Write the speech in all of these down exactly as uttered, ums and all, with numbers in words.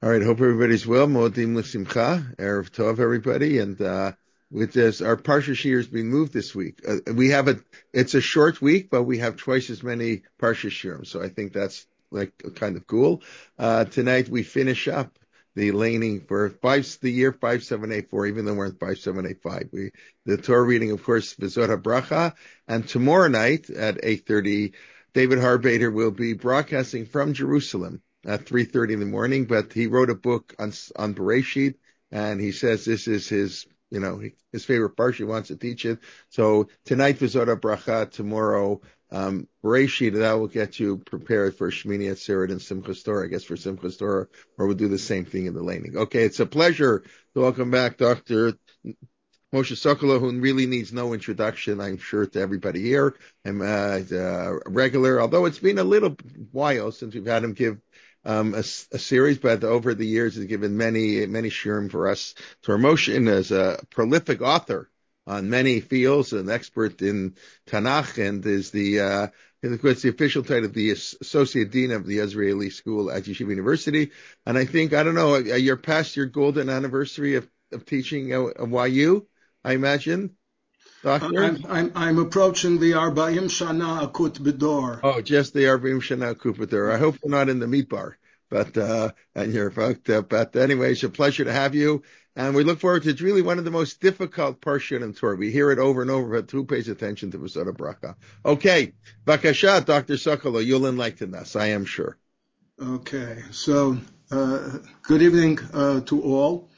All right, hope everybody's well. Moedim l'simcha, Erev Tov, everybody. And uh, with this, our Parsha Shir is being moved this week. Uh, we have a, it's a short week, but we have twice as many Parsha Shirim. So I think that's like kind of cool. Uh, tonight we finish up the laning for five, the year five seven eight four, even though we're in five seven eight five. We, the Torah reading, of course, V'zot HaBracha. And tomorrow night at eight thirty, David Harbader will be broadcasting from Jerusalem at three thirty in the morning, but he wrote a book on on Bereshit, and he says this is his, you know, his favorite parsha. He wants to teach it. So tonight, V'zot HaBracha, tomorrow, um, Bereshit, that will get you prepared for Shmini Atzeret and Simchas Torah. I guess for Simchas Torah, or we'll do the same thing in the laning. Okay, it's a pleasure to welcome back Doctor Moshe Sokolow, who really needs no introduction, I'm sure, to everybody here. I'm uh, a regular, although it's been a little while since we've had him give um, a, a series, but over the years he's given many, many shirim for us. Torah Moshe as a prolific author on many fields, an expert in Tanakh, and is the uh, it's the official title of the Associate Dean of the Israeli School at Yeshiva University. And I think, I don't know, you're past your golden anniversary of, of teaching at Y U, I imagine, Doctor? I'm, I'm, I'm approaching the Arba'im Shana Akut B'dor. Oh, just the Arba'im Shana Akut B'dor. I hope you're not in the meat bar, but, uh, and you're fucked up. But anyway, it's a pleasure to have you. And we look forward to, it's really one of the most difficult parsha in Torah. We hear it over and over, but who pays attention to V'zot HaBracha? Okay. Bakasha, Doctor Sokolow, you'll enlighten us, I am sure. Okay. So, uh, good evening, uh, to all.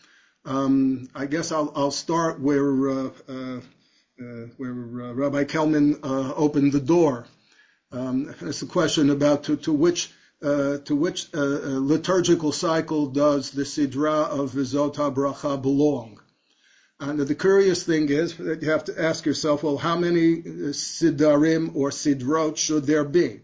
Um, I guess I'll, I'll start where, uh, uh, uh where uh, Rabbi Kelman, uh, opened the door. Um, it's a question about to, to which, uh, to which, uh, liturgical cycle does the Sidra of V'zot HaBracha belong? And the curious thing is that you have to ask yourself, well, how many Sidarim or Sidrot should there be?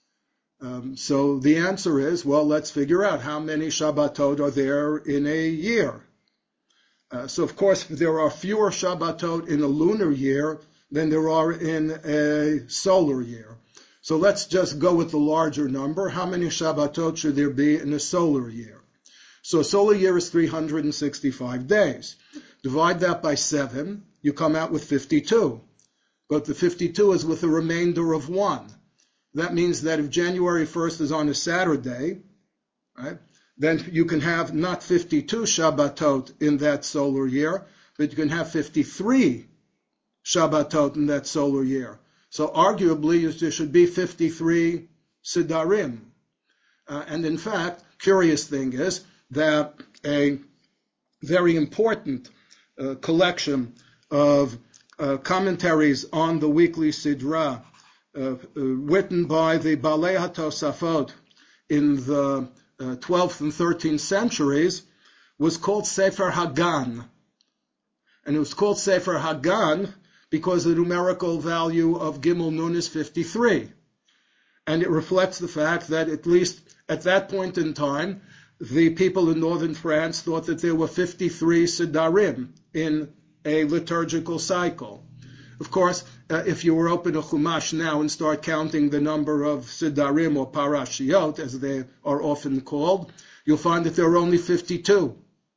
Um, so the answer is, well, let's figure out how many Shabbatot are there in a year. Uh, so, of course, there are fewer Shabbatot in a lunar year than there are in a solar year. So let's just go with the larger number. How many Shabbatot should there be in a solar year? So a solar year is three hundred sixty-five days. Divide that by seven, you come out with fifty-two. But the fifty-two is with a remainder of one. That means that if January first is on a Saturday, right, then you can have not fifty-two Shabbatot in that solar year, but you can have fifty-three Shabbatot in that solar year. So arguably, there should be fifty-three Sidarim. Uh, and in fact, curious thing is that a very important uh, collection of uh, commentaries on the weekly Sidra, uh, uh, written by the Balei HaTosafot in the uh, twelfth and thirteenth centuries, was called Sefer Hagan. And it was called Sefer Hagan because the numerical value of Gimel Nun is fifty-three. And it reflects the fact that at least at that point in time, the people in northern France thought that there were fifty-three Sidarim in a liturgical cycle. Of course, uh, if you were open a Chumash now and start counting the number of Sidarim or Parashiot, as they are often called, you'll find that there are only fifty-two.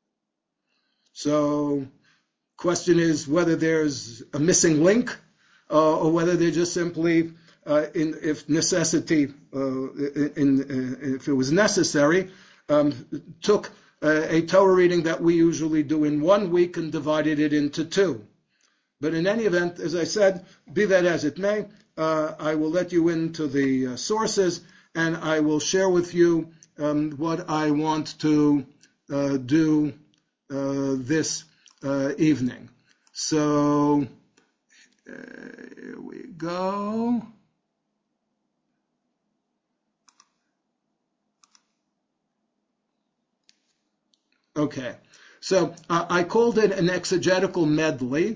So, question is whether there's a missing link, uh, or whether they're just simply, uh, in, if necessity, uh, in, in, uh, if it was necessary, um, took a, a Torah reading that we usually do in one week and divided it into two. But in any event, as I said, be that as it may, uh, I will let you into the uh, sources, and I will share with you um, what I want to uh, do uh, this uh, evening. So, uh, here we go. Okay, so uh, I called it an exegetical medley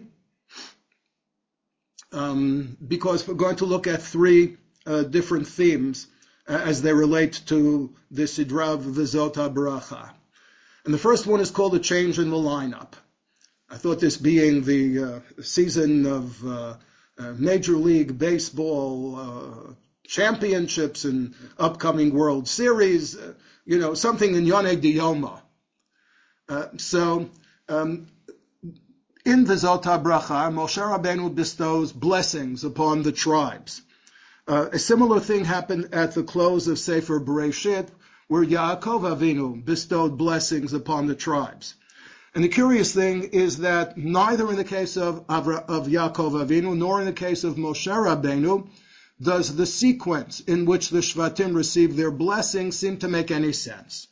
um, because we're going to look at three uh, different themes uh, as they relate to the Sidra of V'zot HaBracha. And the first one is called a change in the lineup. I thought this being the uh, season of uh, uh, Major League Baseball uh, championships and upcoming World Series, uh, you know, something in Yoneg Diyoma. Uh, so, um, in the Zota Bracha, Moshe Rabbeinu bestows blessings upon the tribes. Uh, a similar thing happened at the close of Sefer Bereshit, where Yaakov Avinu bestowed blessings upon the tribes. And the curious thing is that neither in the case of, Avra, of Yaakov Avinu nor in the case of Moshe Rabbeinu does the sequence in which the Shvatim receive their blessings seem to make any sense.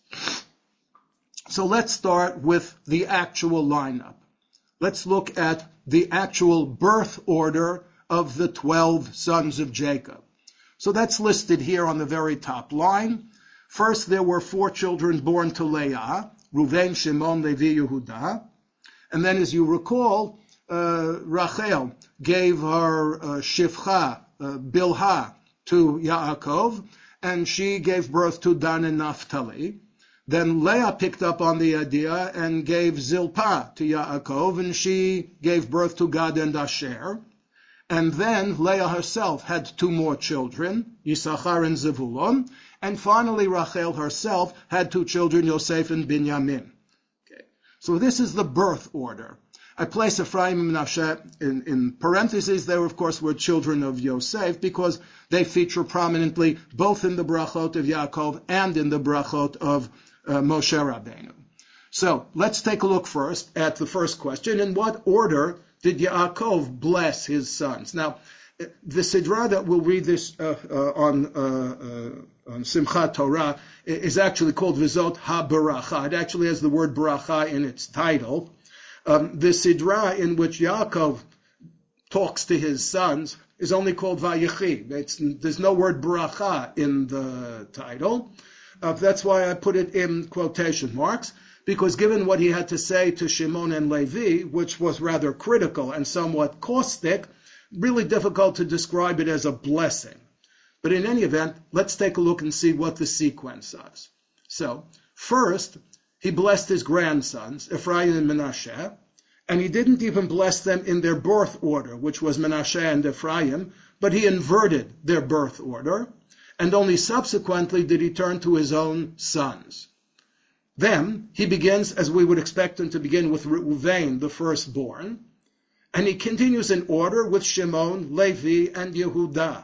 So let's start with the actual lineup. Let's look at the actual birth order of the twelve sons of Jacob. So that's listed here on the very top line. First, there were four children born to Leah, Reuven, Shimon, Levi, Yehuda. And then, as you recall, uh, Rachel gave her uh, Shifcha, uh, Bilhah, to Yaakov, and she gave birth to Dan and Naphtali. Then Leah picked up on the idea and gave Zilpah to Yaakov, and she gave birth to Gad and Asher. And then Leah herself had two more children, Yisachar and Zevulun. And finally, Rachel herself had two children, Yosef and Binyamin. Okay. So this is the birth order. I place Ephraim and Menashe in, in parentheses. They, of course, were children of Yosef because they feature prominently both in the brachot of Yaakov and in the brachot of uh, Moshe Rabbeinu. So let's take a look first at the first question. In what order did Yaakov bless his sons? Now, the Sidra that we'll read this uh, uh, on, uh, uh, on Simchat Torah is actually called Vizot HaBaracha. It actually has the word Baracha in its title. Um, the Sidra in which Yaakov talks to his sons is only called Vayechi. It's, there's no word Baracha in the title. Uh, that's why I put it in quotation marks, because given what he had to say to Shimon and Levi, which was rather critical and somewhat caustic, really difficult to describe it as a blessing. But in any event, let's take a look and see what the sequence is. So, first, he blessed his grandsons, Ephraim and Menashe, and he didn't even bless them in their birth order, which was Menashe and Ephraim, but he inverted their birth order, and only subsequently did he turn to his own sons. Then he begins, as we would expect him to begin, with Reuven, the firstborn, and he continues in order with Shimon, Levi, and Yehuda.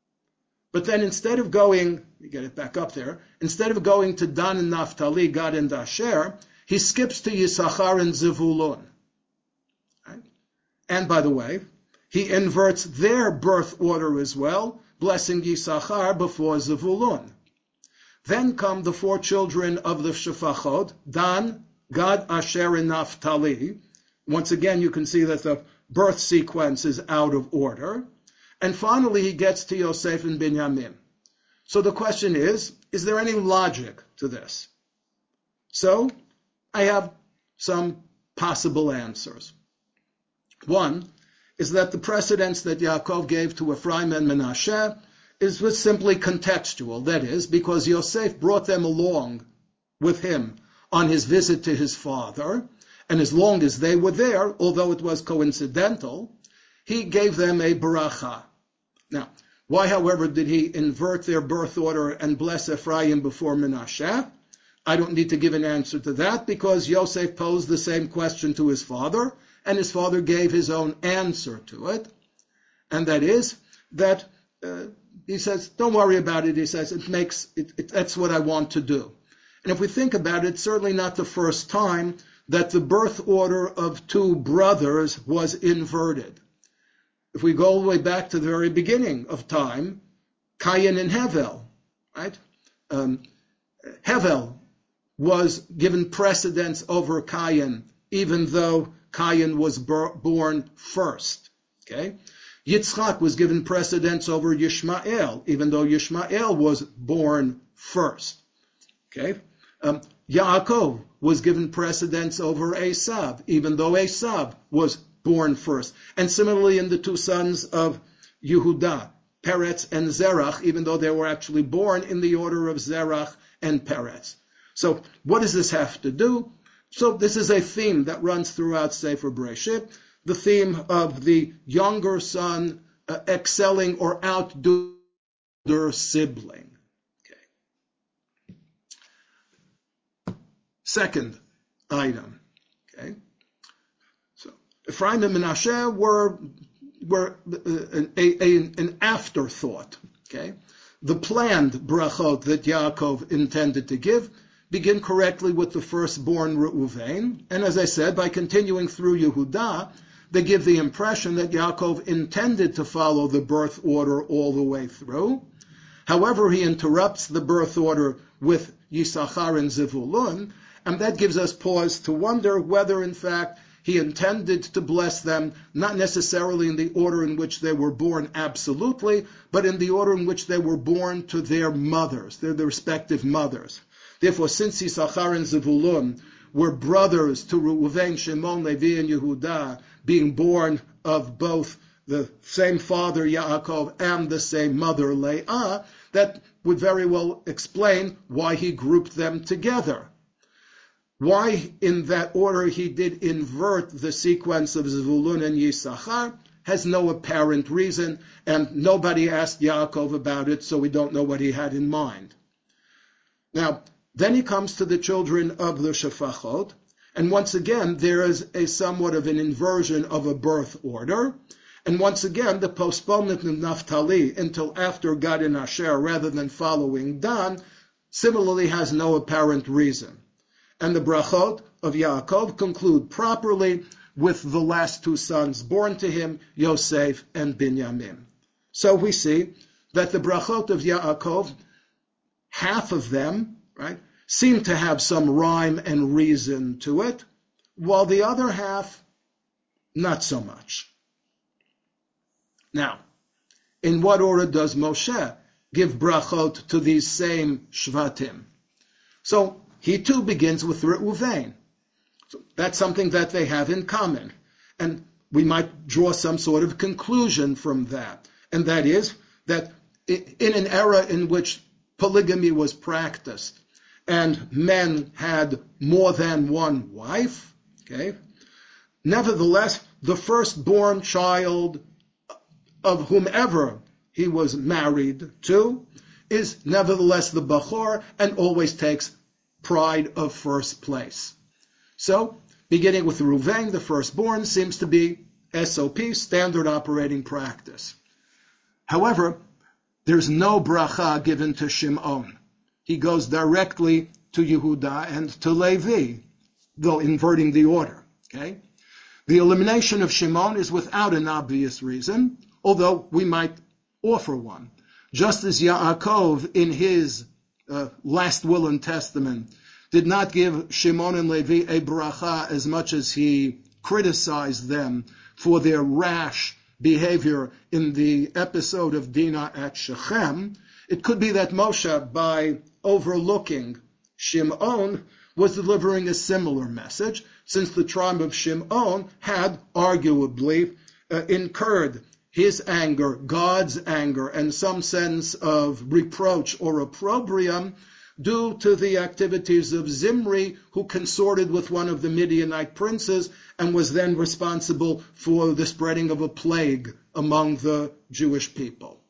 But then instead of going, let me get it back up there, instead of going to Dan and Naphtali, Gad and Asher, he skips to Yisachar and Zevulun. Right? And by the way, he inverts their birth order as well, blessing Yisachar before Zevulun. Then come the four children of the Shefachot, Dan, Gad, Asher, and Naphtali. Once again, you can see that the birth sequence is out of order. And finally, he gets to Yosef and Binyamin. So the question is, is there any logic to this? So I have some possible answers. One is that the precedence that Yaakov gave to Ephraim and Menashe is was simply contextual. That is, because Yosef brought them along with him on his visit to his father, and as long as they were there, although it was coincidental, he gave them a baracha. Now, why, however, did he invert their birth order and bless Ephraim before Menashe? I don't need to give an answer to that, because Yosef posed the same question to his father, and his father gave his own answer to it. And that is that uh, he says, don't worry about it. He says, it makes it, it, that's what I want to do. And if we think about it, it's certainly not the first time that the birth order of two brothers was inverted. If we go all the way back to the very beginning of time, Cain and Hevel, right? Um, Hevel was given precedence over Cain, even though Cain was bur- born first. Okay? Yitzchak was given precedence over Yishmael, even though Yishmael was born first. Okay? Um, Yaakov was given precedence over Esav, even though Esav was born first. And similarly in the two sons of Yehuda, Peretz and Zerach, even though they were actually born in the order of Zerach and Peretz. So what does this have to do? So this is a theme that runs throughout Sefer Bereshit, the theme of the younger son uh, excelling or outdoing their sibling. Okay. second item. Okay, so Ephraim and Menashe were were an, a, a, an afterthought. Okay, the planned brachot that Yaakov intended to give begin correctly with the firstborn Reuven, and as I said, by continuing through Yehudah, they give the impression that Yaakov intended to follow the birth order all the way through. However, he interrupts the birth order with Yisachar and Zevulun, and that gives us pause to wonder whether, in fact, he intended to bless them, not necessarily in the order in which they were born absolutely, but in the order in which they were born to their mothers, their, their respective mothers. Therefore, since Yisachar and Zevulun were brothers to Reuven, Shimon, Levi, and Yehudah, being born of both the same father, Yaakov, and the same mother, Leah, that would very well explain why he grouped them together. Why, in that order, he did invert the sequence of Zevulun and Yisachar has no apparent reason, and nobody asked Yaakov about it, so we don't know what he had in mind. Now, then he comes to the children of the Shefachot, and once again, there is a somewhat of an inversion of a birth order, and once again, the postponement of Naphtali until after Gad and Asher rather than following Dan similarly has no apparent reason. And the brachot of Yaakov conclude properly with the last two sons born to him, Yosef and Binyamin. So we see that the brachot of Yaakov, half of them, right, seem to have some rhyme and reason to it, while the other half, not so much. Now, in what order does Moshe give brachot to these same shvatim? So he too begins with Reuven. So that's something that they have in common. And we might draw some sort of conclusion from that. And that is that in an era in which polygamy was practiced and men had more than one wife, okay, nevertheless, the firstborn child of whomever he was married to is nevertheless the Bachor and always takes pride of first place. So, beginning with Reuven, the firstborn, seems to be S O P, standard operating practice. However, there's no bracha given to Shimon. He goes directly to Yehudah and to Levi, though inverting the order. Okay? The elimination of Shimon is without an obvious reason, although we might offer one. Just as Yaakov, in his uh, last will and testament, did not give Shimon and Levi a bracha as much as he criticized them for their rash behavior in the episode of Dinah at Shechem, it could be that Moshe, by overlooking Shimon, was delivering a similar message, since the tribe of Shimon had arguably uh, incurred his anger, God's anger, and some sense of reproach or opprobrium due to the activities of Zimri, who consorted with one of the Midianite princes and was then responsible for the spreading of a plague among the Jewish people.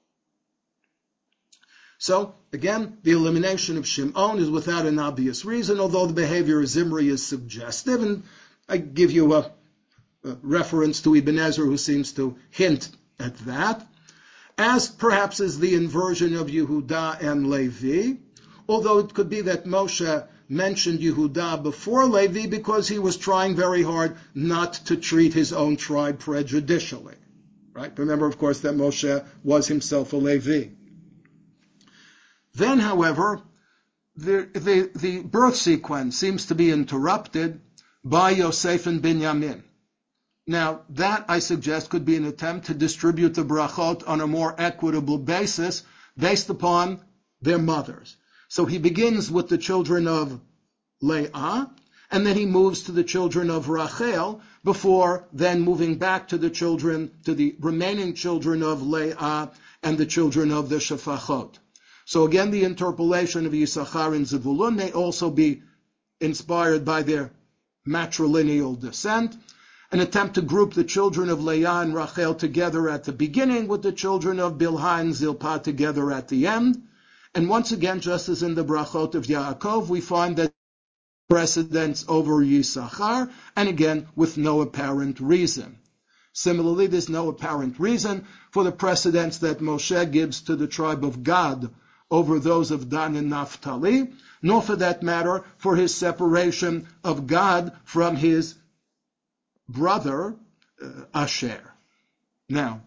So, again, the elimination of Shimon is without an obvious reason, although the behavior of Zimri is suggestive, and I give you a, a reference to Ibn Ezra, who seems to hint at that, as perhaps is the inversion of Yehudah and Levi, although it could be that Moshe mentioned Yehudah before Levi because he was trying very hard not to treat his own tribe prejudicially. Right? Remember, of course, that Moshe was himself a Levi. Then, however, the, the, the birth sequence seems to be interrupted by Yosef and Binyamin. Now, that, I suggest, could be an attempt to distribute the brachot on a more equitable basis based upon their mothers. So he begins with the children of Leah, and then he moves to the children of Rachel, before then moving back to the children, to the remaining children of Leah and the children of the Shefachot. So again, the interpolation of Yisachar and Zevulun may also be inspired by their matrilineal descent, an attempt to group the children of Leah and Rachel together at the beginning with the children of Bilhah and Zilpah together at the end. And once again, just as in the brachot of Yaakov, we find that precedence over Yisachar, and again, with no apparent reason. Similarly, there's no apparent reason for the precedence that Moshe gives to the tribe of Gad over those of Dan and Naphtali, nor for that matter for his separation of Gad from his brother uh, Asher. Now,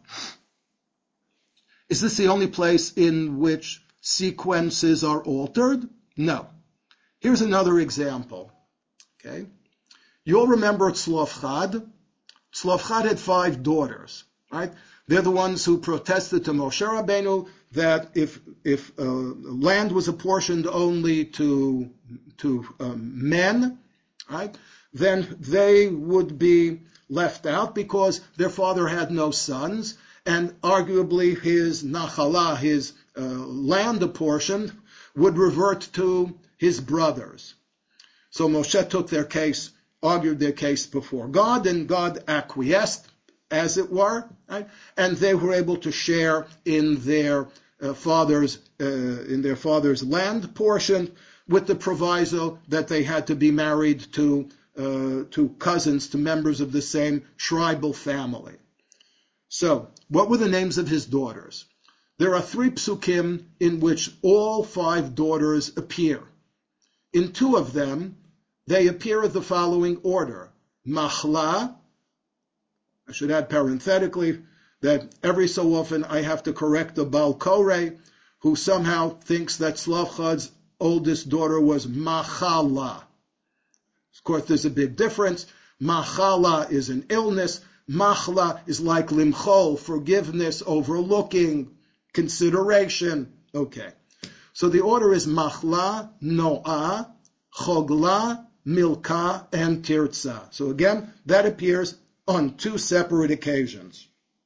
is this the only place in which sequences are altered? No. Here's another example. Okay, you'll remember Tzlofchad. Tzlofchad had five daughters, right? They're the ones who protested to Moshe Rabbeinu that if if uh, land was apportioned only to to um, men, right, then they would be left out because their father had no sons, and arguably his nachala, his uh, land apportion, would revert to his brothers. So Moshe took their case, argued their case before God, and God acquiesced, as it were, right? And they were able to share in their uh, father's uh, in their father's land portion, with the proviso that they had to be married to uh, to cousins, to members of the same tribal family. So, what were the names of his daughters? There are three psukim in which all five daughters appear. In two of them, they appear in the following order. Machla, I should add parenthetically that every so often I have to correct the Baal Koreh, who somehow thinks that Tzlofchad's oldest daughter was Machala. Of course, there's a big difference. Machala is an illness. Machla is like limchol, forgiveness, overlooking, consideration. Okay. So the order is Machla, Noah, Chogla, Milka, and Tirza. So again, that appears on two separate occasions.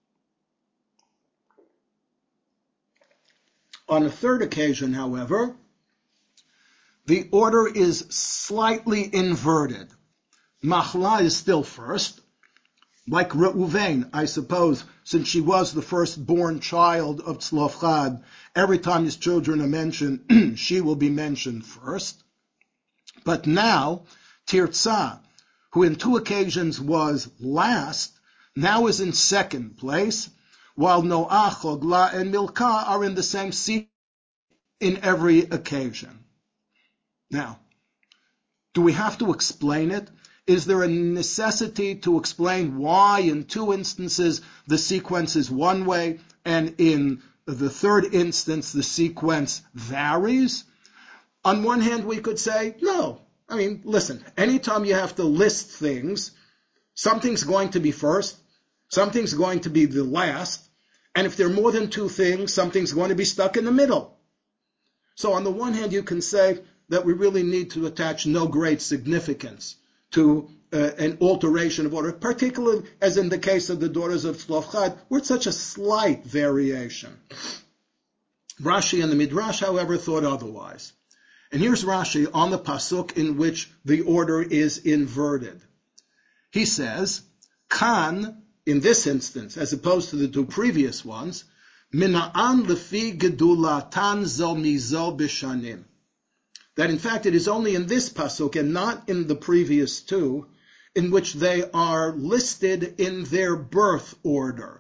On a third occasion, however, the order is slightly inverted. Machla is still first, like Reuven, I suppose, since she was the firstborn child of Tzlofchad. Every time his children are mentioned, she will be mentioned first. But now, Tirza, who in two occasions was last, now is in second place, while Noah, Chogla, and Milka are in the same seat in every occasion. Now, do we have to explain it? Is there a necessity to explain why in two instances the sequence is one way and in the third instance the sequence varies? On one hand, we could say, no. I mean, listen, anytime you have to list things, something's going to be first, something's going to be the last, and if there are more than two things, something's going to be stuck in the middle. So on the one hand, you can say that we really need to attach no great significance to uh, an alteration of order, particularly as in the case of the daughters of Tzlofchad, where it's such a slight variation. Rashi and the Midrash, however, thought otherwise. And here's Rashi on the pasuk in which the order is inverted. He says, Kan, in this instance, as opposed to the two previous ones, Mina'an lefi gedulatan zo mizo b'shanim. That in fact it is only in this pasuk and not in the previous two in which they are listed in their birth order.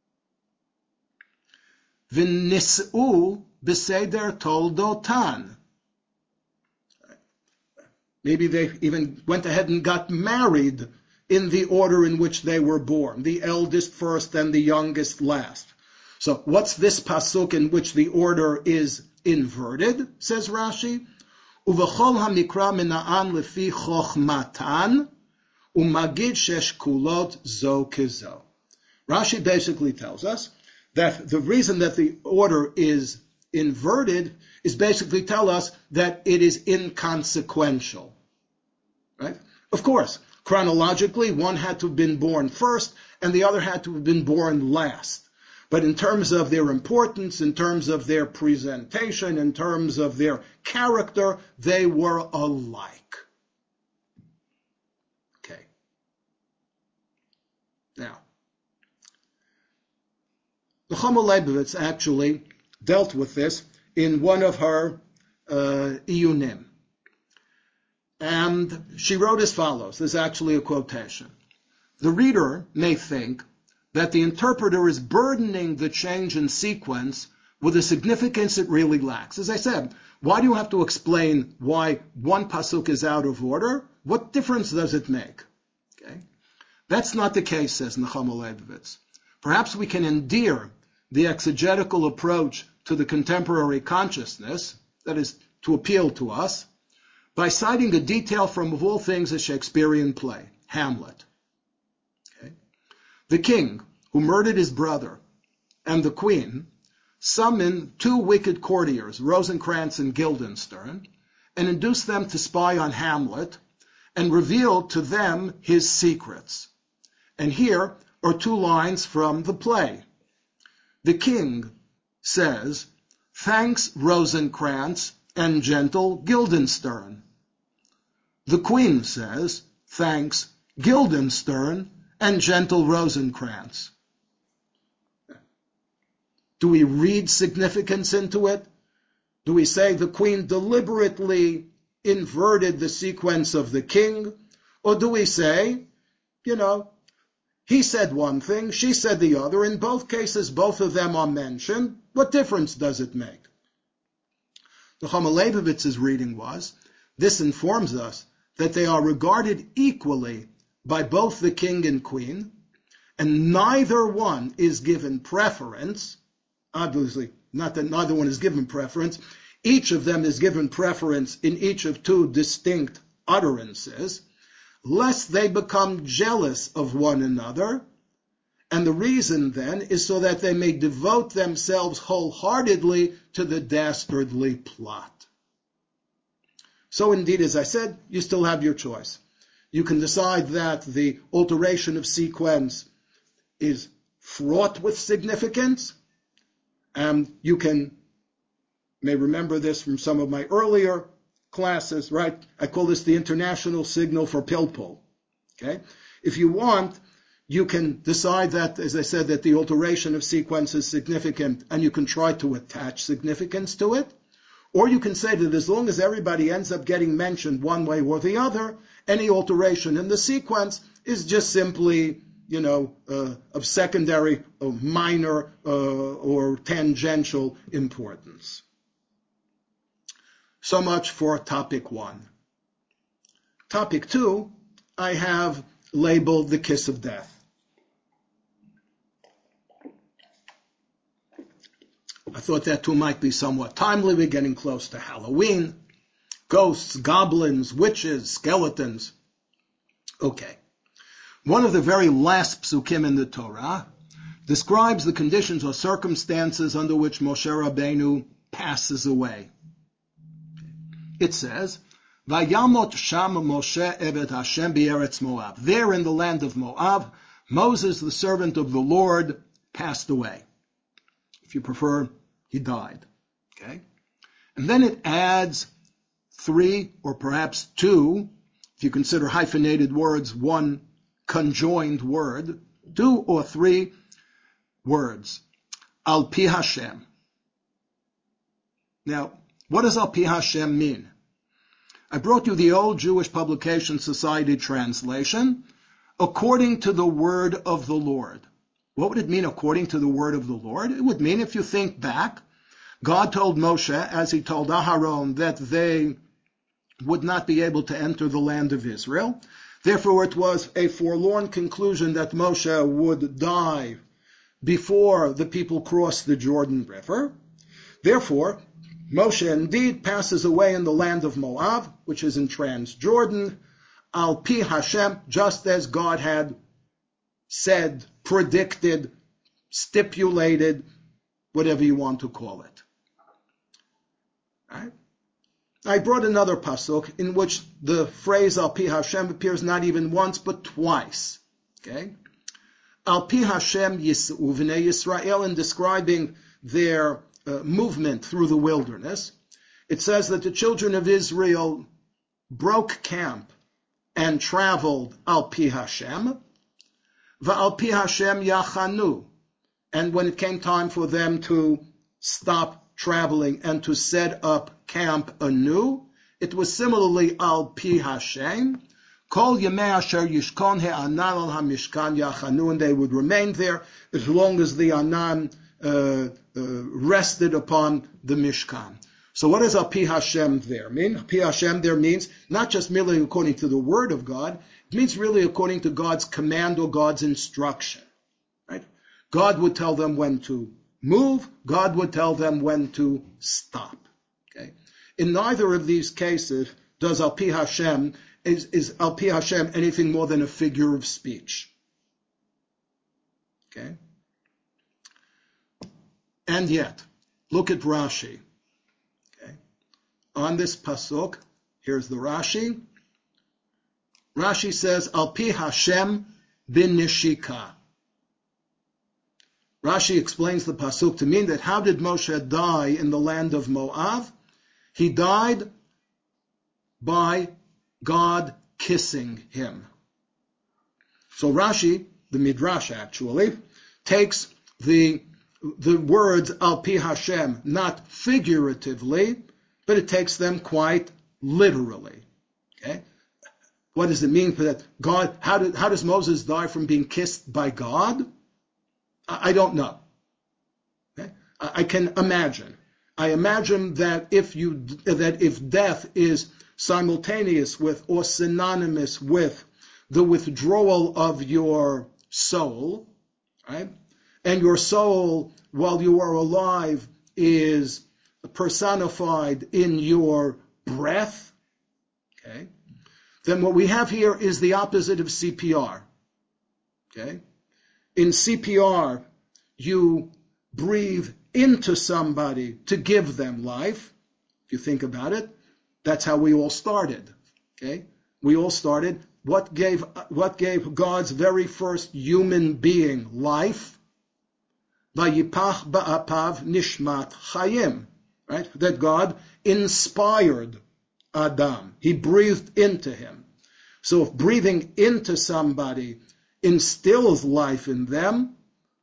V'nis'u b'seder toldotan. Maybe they even went ahead and got married in the order in which they were born, the eldest first and the youngest last. So what's this pasuk in which the order is inverted, says Rashi? Uvachol hamikra mina'an lefi chochmatan umagid shesh kulot zo kezo. Rashi basically tells us that the reason that the order is inverted is basically tell us that it is inconsequential. Right? Of course, chronologically, one had to have been born first and the other had to have been born last. But in terms of their importance, in terms of their presentation, in terms of their character, they were alike. Okay. Now, the Chama Leibovitz actually dealt with this in one of her uh, iyunim. And she wrote as follows. There's actually a quotation. The reader may think that the interpreter is burdening the change in sequence with a significance it really lacks. As I said, why do you have to explain why one pasuk is out of order? What difference does it make? Okay, that's not the case, says Nechama Leibovitz. Perhaps we can endear the exegetical approach to the contemporary consciousness, that is, to appeal to us, by citing a detail from, of all things, a Shakespearean play, Hamlet. Okay? The king, who murdered his brother, and the queen, summon two wicked courtiers, Rosencrantz and Guildenstern, and induce them to spy on Hamlet and reveal to them his secrets. And here are two lines from the play. The king says, "Thanks, Rosencrantz and gentle Guildenstern." The queen says, "Thanks, Guildenstern and gentle Rosencrantz." Do we read significance into it? Do we say the queen deliberately inverted the sequence of the king? Or do we say, you know, he said one thing, she said the other. In both cases, both of them are mentioned. What difference does it make? The Nechama Leibovitz's reading was, this informs us that they are regarded equally by both the king and queen, and neither one is given preference. Obviously, not that neither one is given preference. Each of them is given preference in each of two distinct utterances, lest they become jealous of one another. And the reason then is so that they may devote themselves wholeheartedly to the dastardly plot. So indeed, as I said, you still have your choice. You can decide that the alteration of sequence is fraught with significance. Um, you can, may remember this from some of my earlier classes, right? I call this the international signal for pilpul. Okay? If you want, you can decide that, as I said, that the alteration of sequence is significant, and you can try to attach significance to it. Or you can say that as long as everybody ends up getting mentioned one way or the other, any alteration in the sequence is just simply, you know, uh, of secondary, of minor, uh, or tangential importance. So much for topic one. Topic two, I have labeled the kiss of death. I thought that too might be somewhat timely. We're getting close to Halloween. Ghosts, goblins, witches, skeletons. Okay. One of the very last psukim in the Torah describes the conditions or circumstances under which Moshe Rabbeinu passes away. It says, "Vayamot sham Moshe evet Hashem b'eretz Moab." There in the land of Moab, Moses, the servant of the Lord, passed away. If you prefer, he died. Okay? And then it adds three or perhaps two, if you consider hyphenated words, one conjoined word, two or three words. Al pi Hashem. Now, what does Al pi Hashem mean? I brought you the old Jewish Publication Society translation, according to the word of the Lord. What would it mean according to the word of the Lord? It would mean, if you think back, God told Moshe, as he told Aharon, that they would not be able to enter the land of Israel. Therefore, it was a forlorn conclusion that Moshe would die before the people crossed the Jordan River. Therefore, Moshe indeed passes away in the land of Moab, which is in Transjordan, al pi Hashem, just as God had said, predicted, stipulated, whatever you want to call it. Right? I brought another pasuk in which the phrase al pi Hashem appears not even once but twice. Okay? Al pi Hashem Yis'u v'nei Yisrael, in describing their uh, movement through the wilderness, it says that the children of Israel broke camp and traveled al pi Hashem, va'al pi Hashem yachanu, and when it came time for them to stop traveling and to set up camp anew, it was similarly al pi Hashem. Kol yemei asher yishkon he'anan al hamishkan yachanu, and they would remain there as long as the anan uh, uh, rested upon the mishkan. So what does al pi Hashem there mean? Al pi Hashem there means not just merely according to the word of God, it means really according to God's command or God's instruction. Right? God would tell them when to move, God would tell them when to stop. Okay? In neither of these cases does al pi Hashem Is, is al pi Hashem anything more than a figure of speech. Okay? And yet, look at Rashi. Okay? On this pasuk, here's the Rashi. Rashi says, al pi Hashem bin nishika. Rashi explains the pasuk to mean that how did Moshe die in the land of Moab? He died by God kissing him. So Rashi, the Midrash actually, takes the, the words al pi Hashem not figuratively, but it takes them quite literally. Okay? What does it mean for that? God, how, did, how does Moses die from being kissed by God? I, I don't know. Okay? I, I can imagine. I imagine that if you that if death is simultaneous with or synonymous with the withdrawal of your soul, right? And your soul, while you are alive, is personified in your breath, okay? Then what we have here is the opposite of C P R, okay? In C P R, you breathe into somebody to give them life. If you think about it, that's how we all started, okay? We all started. What gave, what gave God's very first human being life? Vayipach ba'apav nishmat chayim, right? That God inspired Adam. He breathed into him. So if breathing into somebody instills life in them,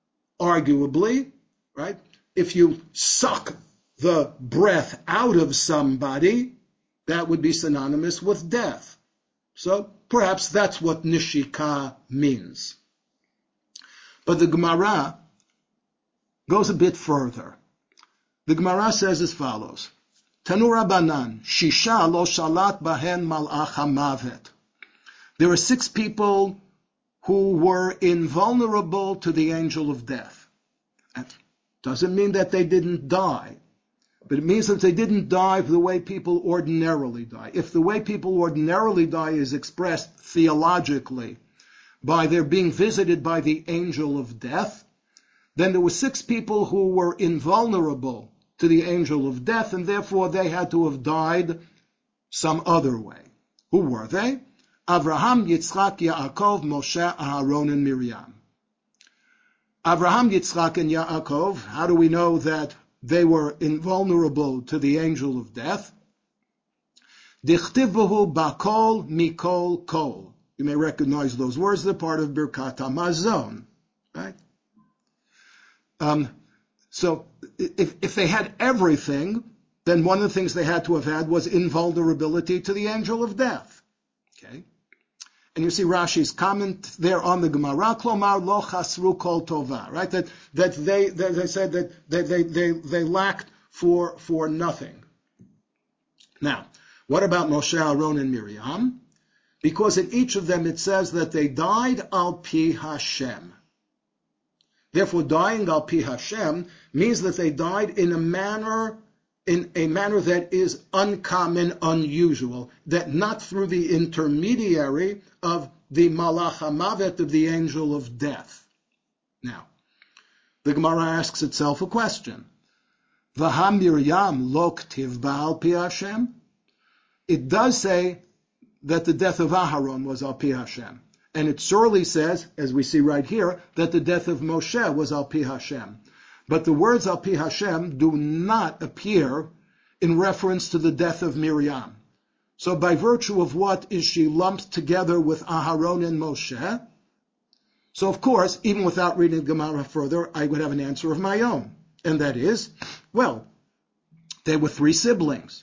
arguably, right? If you suck the breath out of somebody, that would be synonymous with death. So perhaps that's what nishika means. But the Gemara goes a bit further. The Gemara says as follows: Tanu Rabbanan, Shisha lo shalat bahen malach hamavet. There are six people who were invulnerable to the angel of death. That doesn't mean that they didn't die, but it means that they didn't die the way people ordinarily die. If the way people ordinarily die is expressed theologically by their being visited by the angel of death, then there were six people who were invulnerable to the angel of death, and therefore they had to have died some other way. Who were they? Avraham, Yitzchak, Yaakov, Moshe, Aharon, and Miriam. Avraham, Yitzchak, and Yaakov, how do we know that they were invulnerable to the angel of death? Dichtivahu bakol mikol kol. You may recognize those words. They're part of Birkat HaMazon, right? Um, so if, if they had everything, then one of the things they had to have had was invulnerability to the angel of death. Okay? And you see Rashi's comment there on the Gemara, Klomar lo chasru kol tova, right? That that they that they said that they they they, they lacked for for nothing. Now, what about Moshe, Aaron, and Miriam? Because in each of them it says that they died al pi Hashem. Therefore, dying al pi Hashem means that they died in a manner in a manner that is uncommon, unusual, that not through the intermediary of the malach hamavet, of the angel of death. Now, the Gemara asks itself a question. V'ha Miriam lo ktiv ba'al pi Hashem? It does say that the death of Aharon was al pi Hashem. And it surely says, as we see right here, that the death of Moshe was al pi Hashem. But the words al pi Hashem do not appear in reference to the death of Miriam. So by virtue of what is she lumped together with Aharon and Moshe? So of course, even without reading the Gemara further, I would have an answer of my own. And that is, well, they were three siblings.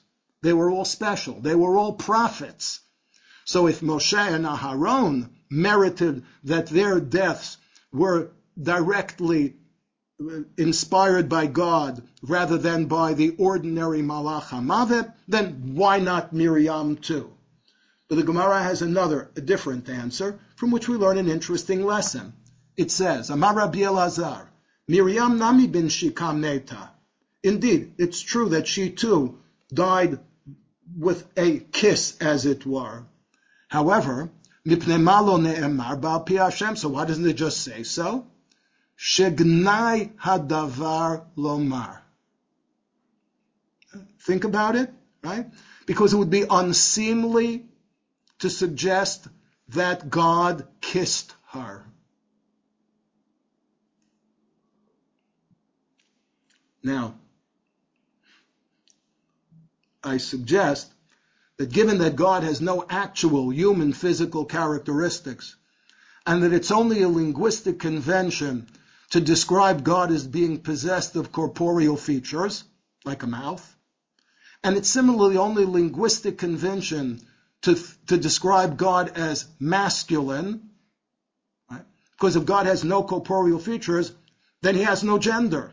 They were all special. They were all prophets. So if Moshe and Aharon merited that their deaths were directly inspired by God rather than by the ordinary Malach HaMavet, then why not Miriam too? But the Gemara has another, a different answer, from which we learn an interesting lesson. It says, Amar Rabbi Elazar, Miriam nami bin shikam neta. Indeed, it's true that she too died with a kiss, as it were. However, mipnei ma lo ne'emar ba'al pi Hashem, so why doesn't it just say so? Shegnai hadavar lomar. Think about it, right? Because it would be unseemly to suggest that God kissed her. Now, I suggest that given that God has no actual human physical characteristics, and that it's only a linguistic convention to describe God as being possessed of corporeal features, like a mouth, and it's similarly only a linguistic convention to, to describe God as masculine, right? Because if God has no corporeal features, then he has no gender.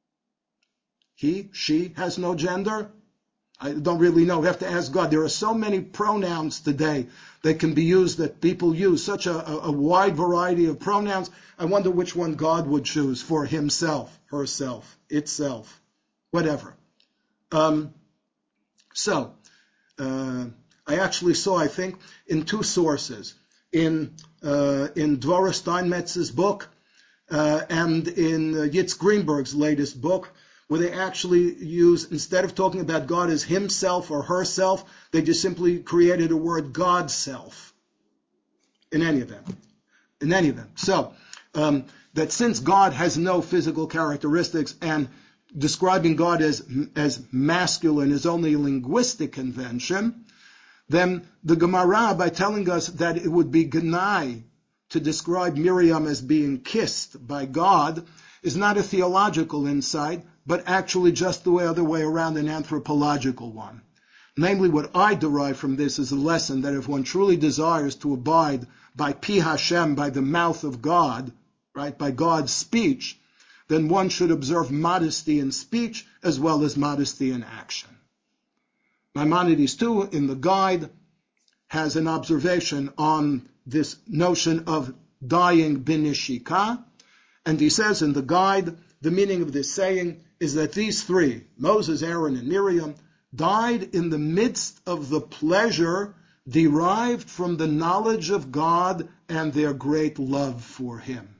He, she has no gender. I don't really know. We have to ask God. There are so many pronouns today that can be used, that people use, such a, a, a wide variety of pronouns. I wonder which one God would choose for himself, herself, itself, whatever. Um, so, uh, I actually saw, I think, in two sources, in uh, in Dvorah Steinmetz's book uh, and in uh, Yitz Greenberg's latest book, where they actually use, instead of talking about God as himself or herself, they just simply created a word, God's self. In any event. In any event. So, um, that since God has no physical characteristics and describing God as, as masculine is only a linguistic convention, then the Gemara, by telling us that it would be Gnai to describe Miriam as being kissed by God, is not a theological insight, but actually just the other way around, an anthropological one. Namely, what I derive from this is a lesson that if one truly desires to abide by Pi Hashem, by the mouth of God, right, by God's speech, then one should observe modesty in speech as well as modesty in action. Maimonides, too, in the guide, has an observation on this notion of dying binishika, and he says in the guide, the meaning of this saying is that these three, Moses, Aaron, and Miriam, died in the midst of the pleasure derived from the knowledge of God and their great love for him.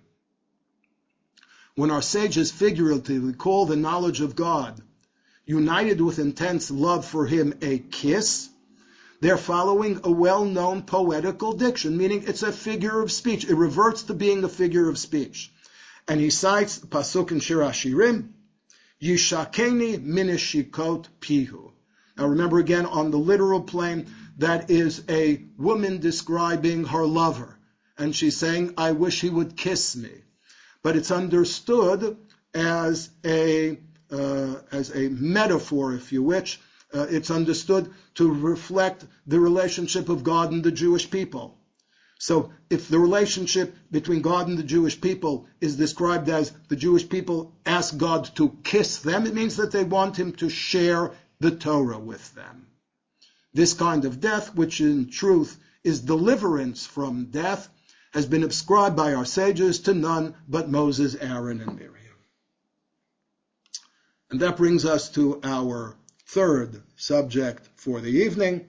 When our sages figuratively call the knowledge of God, united with intense love for him, a kiss, they're following a well-known poetical diction, meaning it's a figure of speech. It reverts to being a figure of speech. And he cites Pasuk in Shir Hashirim, Yishakeni minishikot pihu. Now remember again, on the literal plane, that is a woman describing her lover. And she's saying, I wish he would kiss me. But it's understood as a, uh, as a metaphor, if you wish. Uh, it's understood to reflect the relationship of God and the Jewish people. So if the relationship between God and the Jewish people is described as the Jewish people ask God to kiss them, it means that they want him to share the Torah with them. This kind of death, which in truth is deliverance from death, has been ascribed by our sages to none but Moses, Aaron, and Miriam. And that brings us to our third subject for the evening.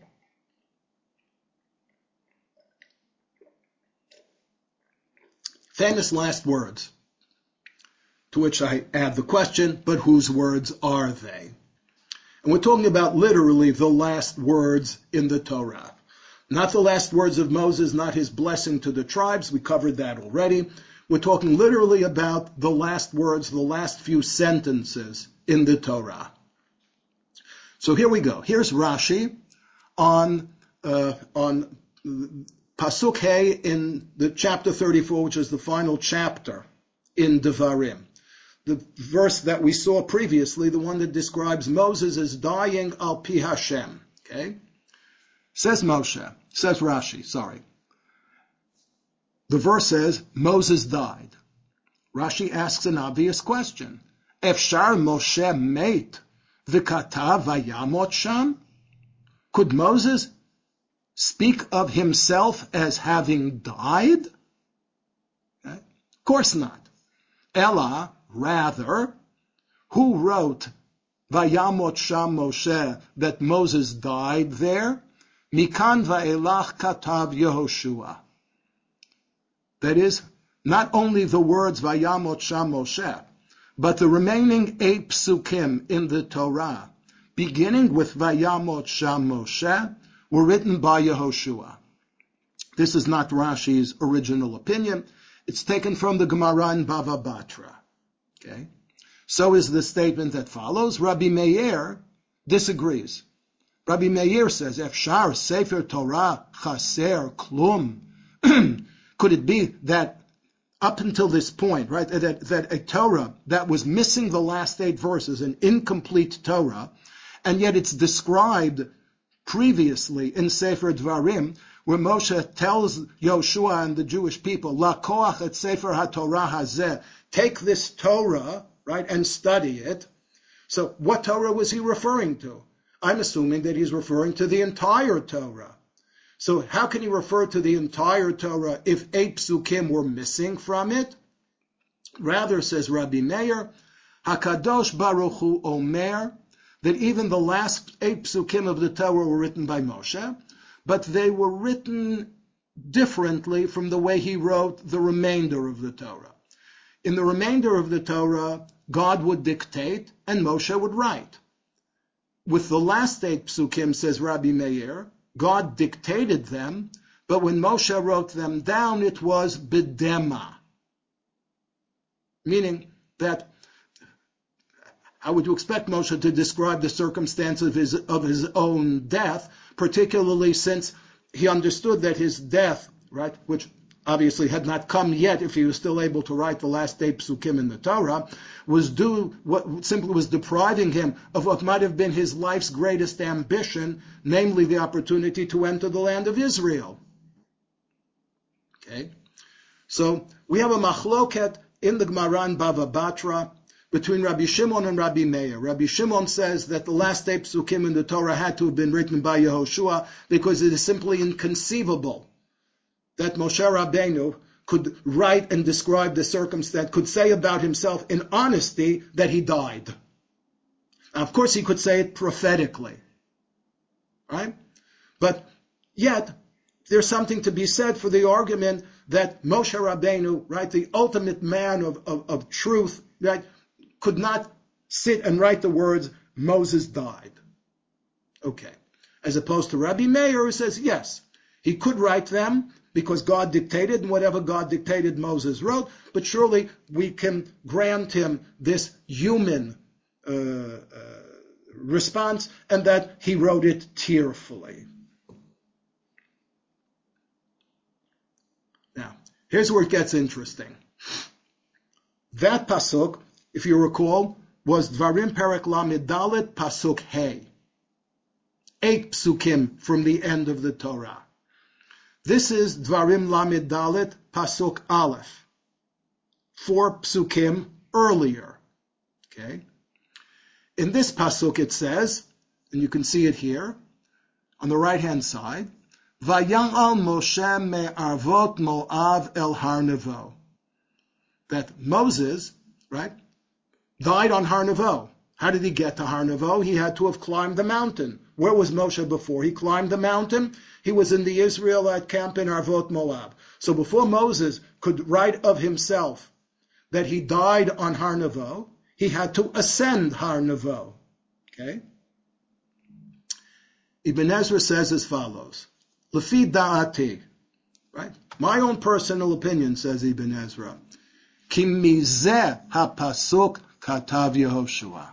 Famous last words, to which I add the question, but whose words are they? And we're talking about literally the last words in the Torah. Not the last words of Moses, not his blessing to the tribes. We covered that already. We're talking literally about the last words, the last few sentences in the Torah. So here we go. Here's Rashi on uh, on Pasuk Hey in the chapter thirty-four, which is the final chapter in Devarim. The verse that we saw previously, the one that describes Moses as dying al pi Hashem. Okay? Says Moshe, says Rashi, sorry. The verse says, Moses died. Rashi asks an obvious question. Efshar Moshe meit v'katav vayamot sham? Could Moses speak of himself as having died? Okay. Of course not. Ella, rather, who wrote Vayamot Sham Moshe, that Moses died there? Mikan va'elach katav Yehoshua. That is, not only the words Vayamot Sham Moshe, but the remaining eight psukim in the Torah, beginning with Vayamot Sham Moshe, were written by Yehoshua. This is not Rashi's original opinion. It's taken from the Gemara in Bava Batra. Okay? So is the statement that follows. Rabbi Meir disagrees. Rabbi Meir says, Efshar Sefer Torah Chaser Klum. Could it be that up until this point, right, that, that a Torah that was missing the last eight verses, an incomplete Torah, and yet it's described previously in Sefer Dvarim, where Moshe tells Yoshua and the Jewish people, La koach et Sefer HaTorah hazeh, take this Torah, right, and study it. So what Torah was he referring to? I'm assuming that he's referring to the entire Torah. So how can he refer to the entire Torah if eight psukim were missing from it? Rather, says Rabbi Meir, HaKadosh Baruch Hu Omer, that even the last eight psukim of the Torah were written by Moshe, but they were written differently from the way he wrote the remainder of the Torah. In the remainder of the Torah, God would dictate and Moshe would write. With the last eight psukim, says Rabbi Meir, God dictated them, but when Moshe wrote them down, it was bidema. Meaning that, how would you expect Moshe to describe the circumstance of his, of his own death, particularly since he understood that his death, right, which obviously had not come yet if he was still able to write the last eight psukim in the Torah, was due, what simply was depriving him of what might have been his life's greatest ambition, namely the opportunity to enter the land of Israel. Okay? So we have a machloket in the Gemara in Bava Batra between Rabbi Shimon and Rabbi Meir. Rabbi Shimon says that the last eight psukim in the Torah had to have been written by Yehoshua because it is simply inconceivable that Moshe Rabbeinu could write and describe the circumstance, could say about himself in honesty that he died. Now, of course, he could say it prophetically, right? But yet, there's something to be said for the argument that Moshe Rabbeinu, right, the ultimate man of, of, of truth, right, could not sit and write the words, Moses died. Okay. As opposed to Rabbi Meir, who says, yes, he could write them, because God dictated, and whatever God dictated, Moses wrote, but surely we can grant him this human uh, uh, response, and that he wrote it tearfully. Now, here's where it gets interesting. That pasuk, if you recall, was Dvarim Perek Lamed Dalet Pasuk Hey. Eight psukim from the end of the Torah. This is Dvarim Lamed Dalet Pasuk Aleph, four psukim earlier. Okay. In this pasuk it says, and you can see it here on the right hand side, Vayangal Moshe me'arvot Moav el Har Nevo. That Moses, right, died on Har Nevo. How did he get to Har Nevo? He had to have climbed the mountain. Where was Moshe before he climbed the mountain? He was in the Israelite camp in Arvot Moab. So before Moses could write of himself that he died on Har Nevo, he had to ascend Har Nevo. Okay? Ibn Ezra says as follows, Lefi da'ati, right? My own personal opinion, says Ibn Ezra, Ki mizeh ha'pasuk katav Yehoshua.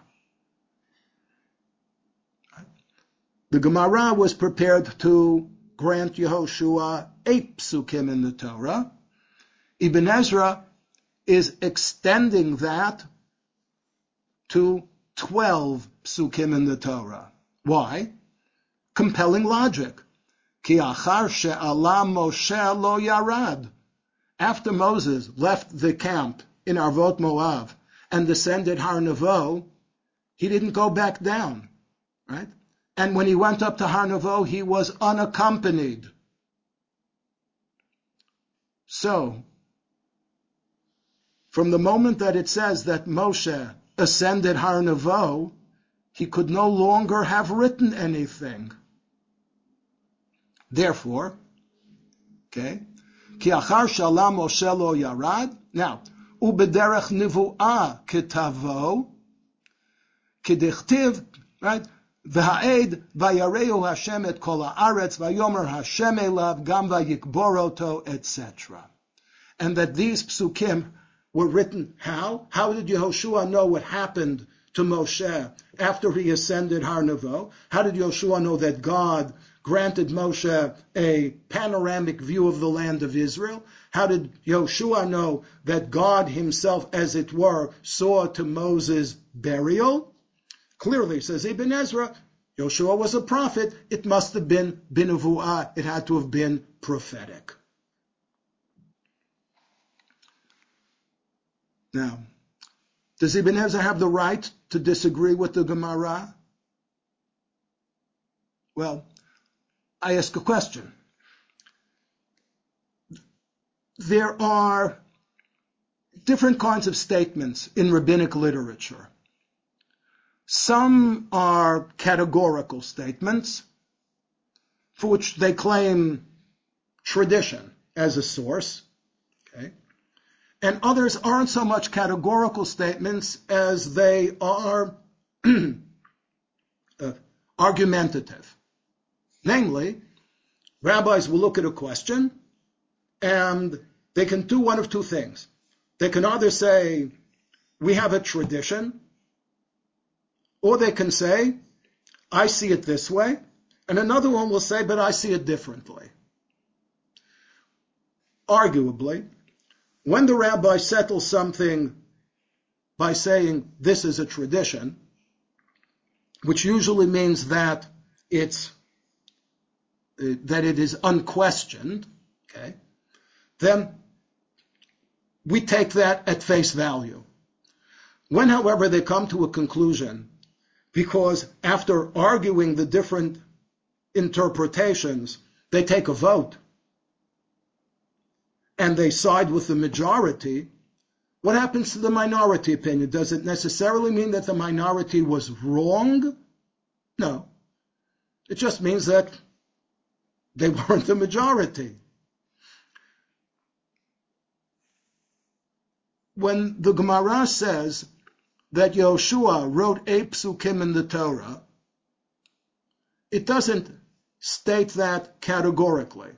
The Gemara was prepared to grant Yehoshua eight psukim in the Torah. Ibn Ezra is extending that to twelve psukim in the Torah. Why? compelling logic. Ki achar she'ala Moshe lo yarad. After Moses left the camp in Arvot Moav and descended Har Nevo, he didn't go back down, right? And when he went up to Har Nevo, he was unaccompanied. So, from the moment that it says that Moshe ascended Har Nevo, he could no longer have written anything. Therefore, okay, Ki achar shala Moshe lo yarad. Now, ubederech nivu'ah ketavo, kedichtiv, right? V'ha'ed vayareu Hashem et kol ha'aretz vayomer Hashem elav gam vayikboroto, et cetera. And that these psukim were written how? How did Yehoshua know what happened to Moshe after he ascended Har Nevo? How did Yehoshua know that God granted Moshe a panoramic view of the land of Israel? How did Yehoshua know that God himself, as it were, saw to Moses' burial? Clearly, says Ibn Ezra, Yehoshua was a prophet. It must have been binuvu'ah. It had to have been prophetic. Now, does Ibn Ezra have the right to disagree with the Gemara? Well, I ask a question. There are different kinds of statements in rabbinic literature. Some are categorical statements for which they claim tradition as a source, okay? And others aren't so much categorical statements as they are uh, argumentative. Namely, rabbis will look at a question and they can do one of two things. They can either say, we have a tradition, or they can say, I see it this way, and another one will say, but I see it differently. Arguably, when the rabbi settles something by saying this is a tradition, which usually means that it's uh, that it is unquestioned, okay, then we take that at face value. When, however, they come to a conclusion, because after arguing the different interpretations, they take a vote and they side with the majority, what happens to the minority opinion? Does it necessarily mean that the minority was wrong? No. It just means that they weren't the majority. When the Gemara says that Yehoshua wrote eight psukim in the Torah, it doesn't state that categorically.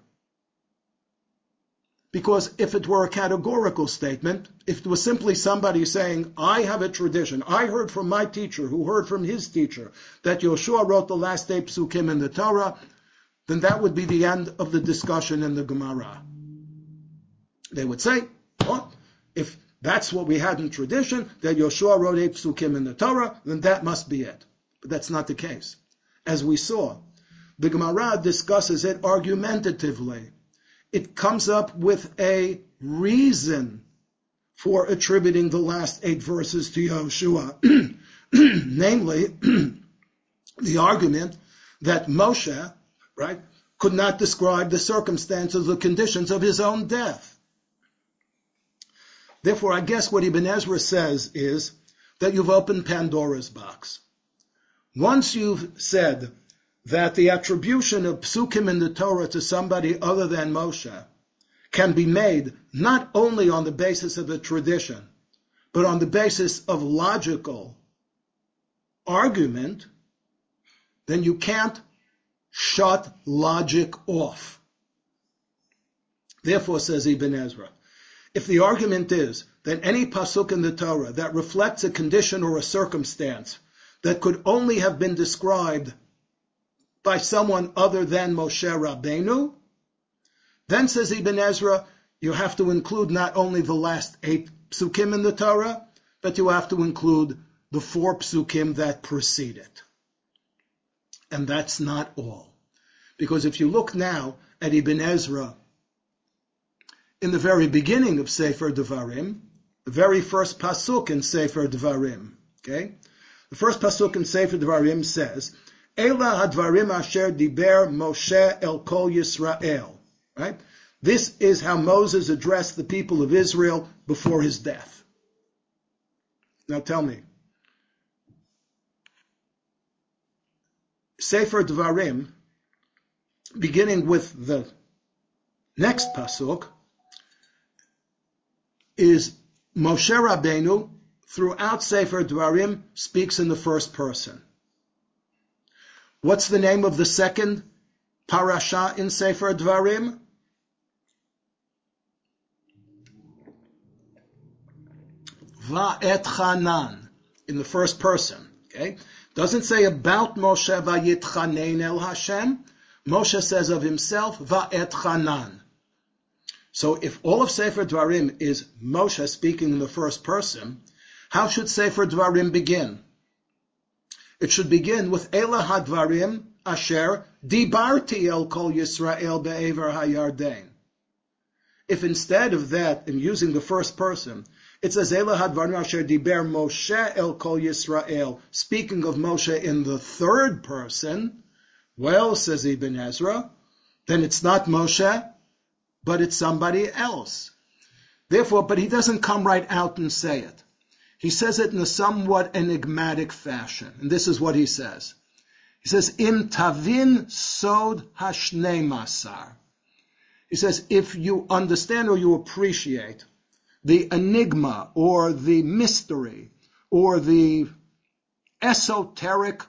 Because if it were a categorical statement, if it was simply somebody saying, I have a tradition, I heard from my teacher who heard from his teacher that Yehoshua wrote the last eight psukim in the Torah, then that would be the end of the discussion in the Gemara. They would say, oh, if that's what we had in tradition, that Yehoshua wrote eight psukim in the Torah, then that must be it. But that's not the case. As we saw, the Gemara discusses it argumentatively. It comes up with a reason for attributing the last eight verses to Yehoshua. Namely, the argument that Moshe, right, could not describe the circumstances or conditions of his own death. Therefore, I guess what Ibn Ezra says is that you've opened Pandora's box. Once you've said that the attribution of psukim in the Torah to somebody other than Moshe can be made not only on the basis of a tradition, but on the basis of logical argument, then you can't shut logic off. Therefore, says Ibn Ezra, if the argument is that any pasuk in the Torah that reflects a condition or a circumstance that could only have been described by someone other than Moshe Rabbeinu, then, says Ibn Ezra, you have to include not only the last eight psukim in the Torah, but you have to include the four psukim that precede it. And that's not all. Because if you look now at Ibn Ezra, in the very beginning of Sefer Devarim, the very first pasuk in Sefer Devarim, okay? The first pasuk in Sefer Devarim says, Ela hadvarim asher diber Moshe el kol Yisrael, right? This is how Moses addressed the people of Israel before his death. Now tell me, Sefer Devarim, beginning with the next pasuk, is Moshe Rabbeinu, throughout Sefer Devarim, speaks in the first person. What's the name of the second parasha in Sefer Devarim? Va'etchanan, in the first person. Okay, doesn't say about Moshe va'yitchanen el Hashem. Moshe says of himself va'etchanan. So if all of Sefer Devarim is Moshe speaking in the first person, how should Sefer Devarim begin? It should begin with Ela hadvarim asher dibarti el kol Yisrael be'ever hayarden. If instead of that, in using the first person, it says Ela hadvarim asher diber Moshe el kol Yisrael, speaking of Moshe in the third person, well, says Ibn Ezra, then it's not Moshe, but it's somebody else. Therefore, but he doesn't come right out and say it. He says it in a somewhat enigmatic fashion. And this is what he says. He says, Im tavin sod hashnei masar. He says, if you understand or you appreciate the enigma or the mystery or the esoteric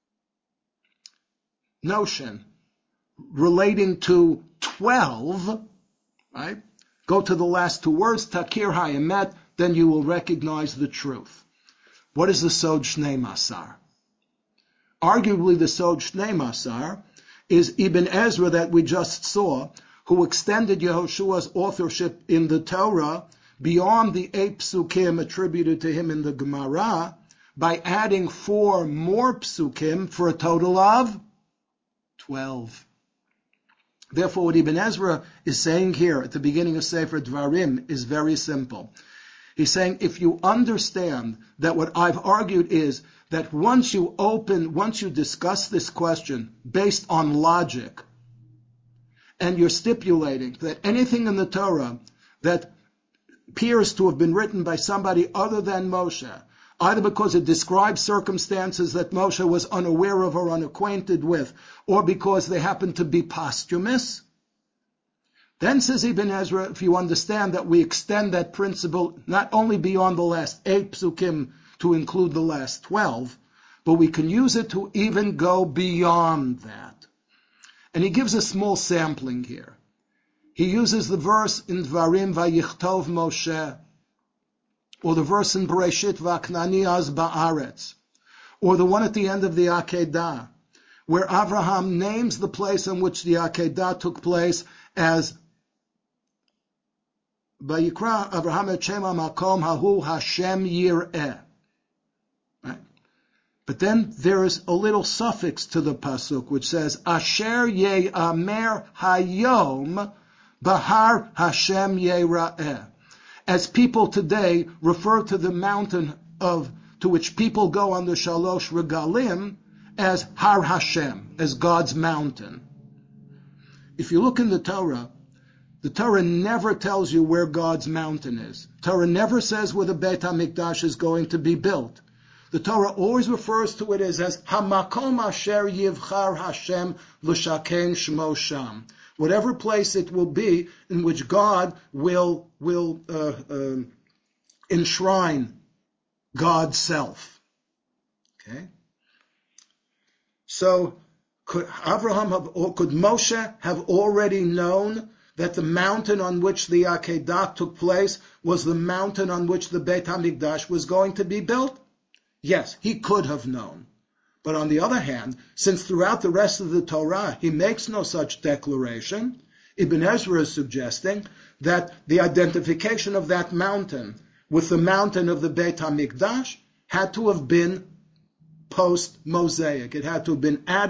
notion relating to twelve, right? Go to the last two words, takir hayemet, then you will recognize the truth. What is the Sod Shnei Masar? Arguably, the Sod Shnei Masar is Ibn Ezra that we just saw, who extended Yehoshua's authorship in the Torah beyond the eight psukim attributed to him in the Gemara by adding four more psukim for a total of twelve. Therefore, what Ibn Ezra is saying here at the beginning of Sefer Devarim is very simple. He's saying, if you understand that what I've argued is that once you open, once you discuss this question based on logic, and you're stipulating that anything in the Torah that appears to have been written by somebody other than Moshe, either because it describes circumstances that Moshe was unaware of or unacquainted with, or because they happen to be posthumous, then, says Ibn Ezra, if you understand that we extend that principle not only beyond the last eight psukim to include the last twelve, but we can use it to even go beyond that. And he gives a small sampling here. He uses the verse in Dvarim, Vayichtov Moshe, or the verse in Bereshit, Vaknani az ba'aretz, or the one at the end of the Akedah, where Avraham names the place in which the Akedah took place as Vayikra Avraham et Shema Makom Hahu Hashem Yireh. Right? But then there is a little suffix to the pasuk which says Asher Ye'amer Hayom Bahar Hashem Yireh. As people today refer to the mountain of to which people go on the Shalosh Regalim as Har Hashem, as God's mountain. If you look in the Torah, the Torah never tells you where God's mountain is. The Torah never says where the Beit HaMikdash is going to be built. The Torah always refers to it as, as Hamakom Asher Yivchar Hashem L'Shaken Shmo Sham. Whatever place it will be in which God will, will uh, uh, enshrine God's self. Okay? So, could Avraham have, or could Moshe have already known that the mountain on which the Akedah took place was the mountain on which the Beit HaMikdash was going to be built? Yes, he could have known. But on the other hand, since throughout the rest of the Torah he makes no such declaration, Ibn Ezra is suggesting that the identification of that mountain with the mountain of the Beit HaMikdash had to have been post-Mosaic. It had to have been added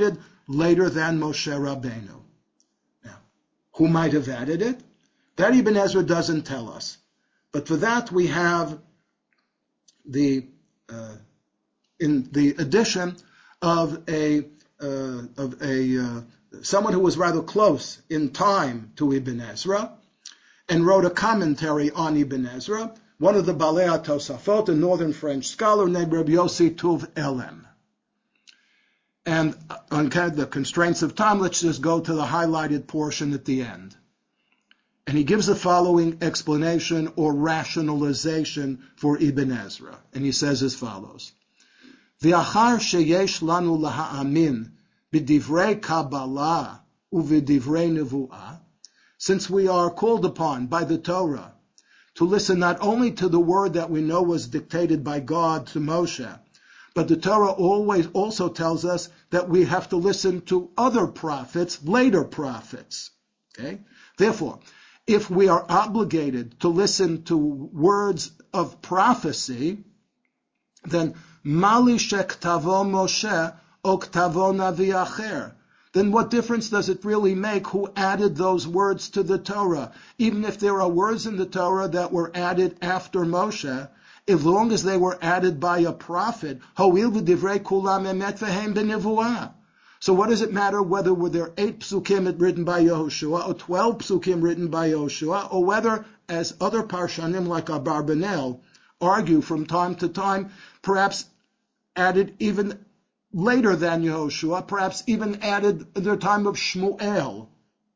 later than Moshe Rabbeinu. Now, who might have added it? That Ibn Ezra doesn't tell us. But for that we have the uh, in the addition of a uh, of a uh, someone who was rather close in time to Ibn Ezra and wrote a commentary on Ibn Ezra, one of the Balei HaTosafot, a northern French scholar named Rabbi Yossi Tuv Elem. And on kind of the constraints of time, let's just go to the highlighted portion at the end. And he gives the following explanation or rationalization for Ibn Ezra. And he says as follows. V'achar sheyesh lanu laha'amin b'divrei Kabbalah u'v'divrei nevuah, since we are called upon by the Torah to listen not only to the word that we know was dictated by God to Moshe, but the Torah always also tells us that we have to listen to other prophets, later prophets. Okay? Therefore, if we are obligated to listen to words of prophecy, then Mali shektavo Moshe oktavo navi acher. Then what difference does it really make who added those words to the Torah? Even if there are words in the Torah that were added after Moshe, as long as they were added by a prophet, ho'il v'divrei kulam emet v'hem b'nevuah. So what does it matter whether were there eight psukim written by Yehoshua or twelve psukim written by Yehoshua, or whether, as other parshanim like Abarbanel argue from time to time, perhaps added even later than Yehoshua, perhaps even added in the time of Shmuel.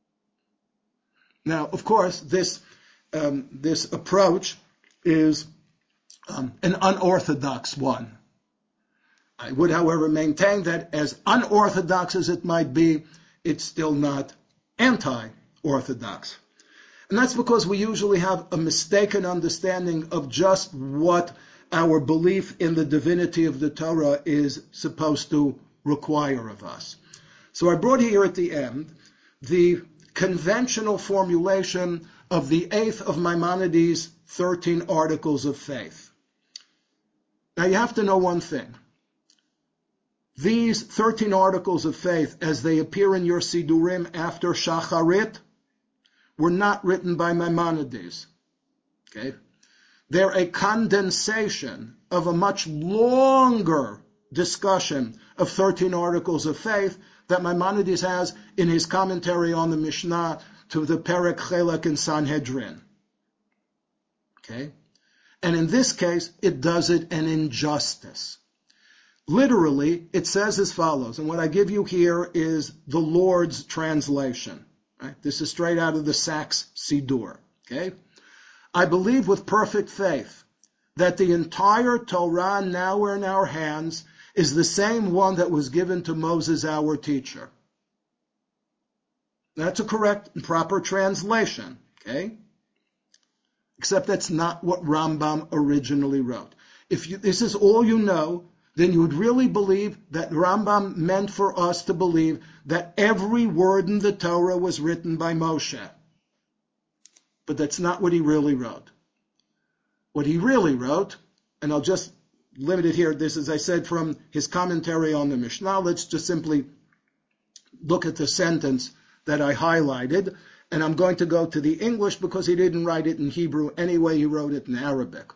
Now, of course, this um, this approach is um, an unorthodox one. I would, however, maintain that as unorthodox as it might be, it's still not anti-orthodox. And that's because we usually have a mistaken understanding of just what our belief in the divinity of the Torah is supposed to require of us. So I brought here at the end the conventional formulation of the eighth of Maimonides' thirteen articles of faith. Now you have to know one thing. These thirteen articles of faith, as they appear in your Sidurim after Shacharit, were not written by Maimonides. Okay? They're a condensation of a much longer discussion of thirteen articles of faith that Maimonides has in his commentary on the Mishnah to the Perek Chelek in Sanhedrin. Okay? And in this case, it does it an injustice. Literally, it says as follows, and what I give you here is the Lord's translation. Right? This is straight out of the Sachs Sidur. Okay? I believe with perfect faith that the entire Torah now in our hands is the same one that was given to Moses, our teacher. That's a correct and proper translation. Okay? Except that's not what Rambam originally wrote. If you, this is all you know, then you would really believe that Rambam meant for us to believe that every word in the Torah was written by Moshe. But that's not what he really wrote. What he really wrote, and I'll just limit it here, this, as I said, from his commentary on the Mishnah. Let's just simply look at the sentence that I highlighted, and I'm going to go to the English because he didn't write it in Hebrew anyway, he wrote it in Arabic.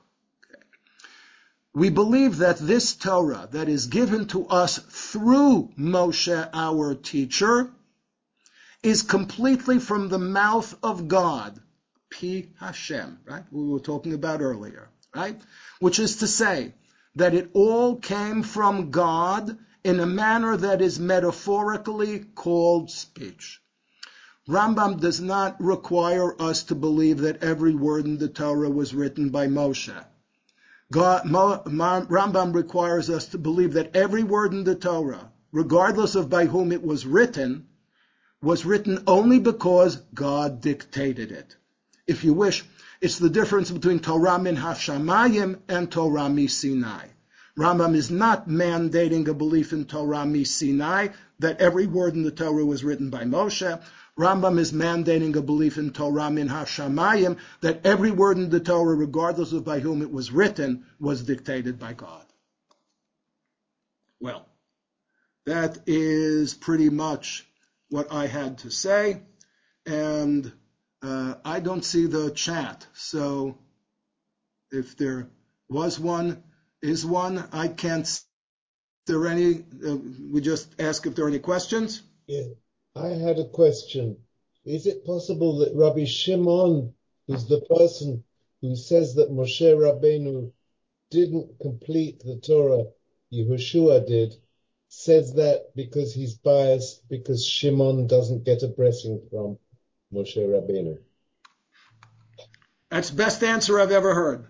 We believe that this Torah that is given to us through Moshe, our teacher, is completely from the mouth of God, Pi Hashem, right? We were talking about earlier, right? Which is to say that it all came from God in a manner that is metaphorically called speech. Rambam does not require us to believe that every word in the Torah was written by Moshe. God, Mo, Ma, Rambam requires us to believe that every word in the Torah, regardless of by whom it was written, was written only because God dictated it. If you wish, it's the difference between Torah min Hashamayim and Torah mi Sinai. Rambam is not mandating a belief in Torah mi Sinai, that every word in the Torah was written by Moshe. Rambam is mandating a belief in Torah min Hashamayim, that every word in the Torah, regardless of by whom it was written, was dictated by God. Well, that is pretty much what I had to say. And uh, I don't see the chat. So if there was one, is one, I can't. Is there any? Uh, we just ask if there are any questions. Yeah, I had a question. Is it possible that Rabbi Shimon, who's the person who says that Moshe Rabbeinu didn't complete the Torah, Yehoshua did, says that because he's biased, because Shimon doesn't get a blessing from Moshe Rabbeinu? That's the best answer I've ever heard.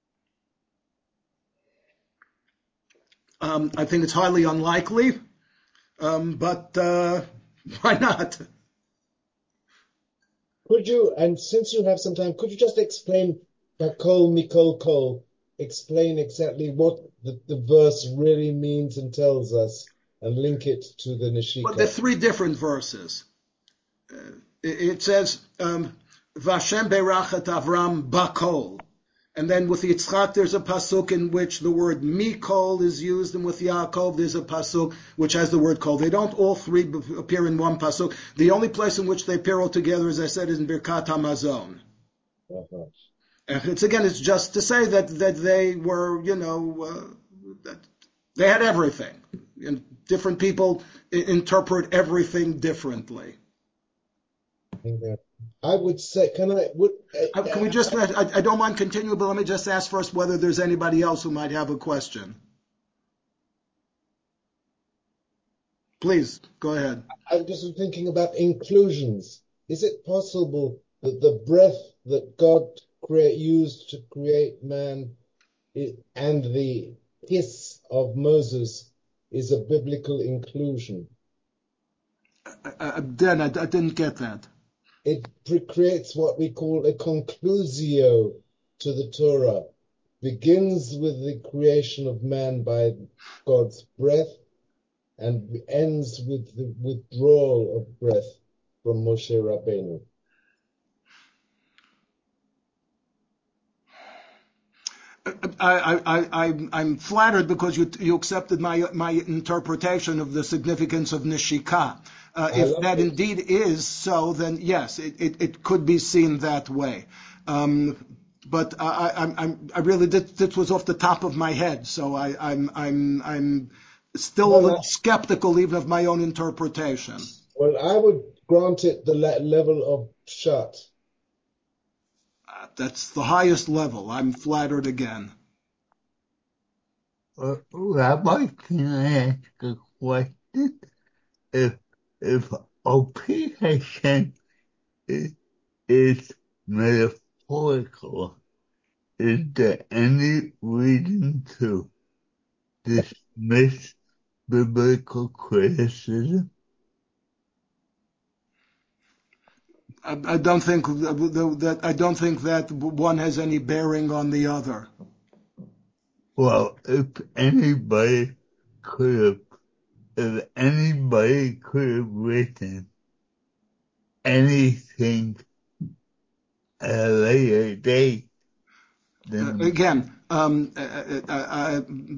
Um, I think it's highly unlikely, um, but uh, why not? Could you, and since you have some time, could you just explain Bakol Mikol Kol, explain exactly what the, the verse really means and tells us, and link it to the Neshika? Well, there are three different verses. Uh, it, it says, um, Vashem berachat Avram bakol. And then with Yitzchak, there's a pasuk in which the word mikol is used, and with Yaakov, there's a pasuk which has the word kol. They don't all three appear in one pasuk. The only place in which they appear all together, as I said, is in Birkat HaMazon. Uh-huh. And it's again, it's just to say that that they were, you know, uh, that they had everything. And different people I- interpret everything differently. Yeah. I would say, can I, would, uh, Uh, Can we just, I, I don't mind continuing, but let me just ask first whether there's anybody else who might have a question. Please, go ahead. I'm just thinking about inclusions. Is it possible that the breath that God create, used to create man i- and the hiss of Moses is a biblical inclusion? Uh, Dan, I, I didn't get that. It pre- creates what we call a conclusio to the Torah. Begins with the creation of man by God's breath and ends with the withdrawal of breath from Moshe Rabbeinu. I, I, I, I'm flattered because you, you accepted my, my interpretation of the significance of Nishika. Uh, if that it. indeed is so, then yes, it, it, it could be seen that way. Um, but I, I, I'm, I really did, this was off the top of my head, so I, I'm, I'm, I'm still a Well, little I, skeptical even of my own interpretation. well, I would grant it the le- level of pshat. Uh, that's the highest level. I'm flattered again. Uh, Rabbi, can I ask a question? If if O P Hashem is, is metaphorical, is there any reason to dismiss biblical criticism? I, I don't think that I don't think that one has any bearing on the other. Well, if anybody could have, if anybody could have written anything at a later date, Uh, then again, um, uh, uh, uh,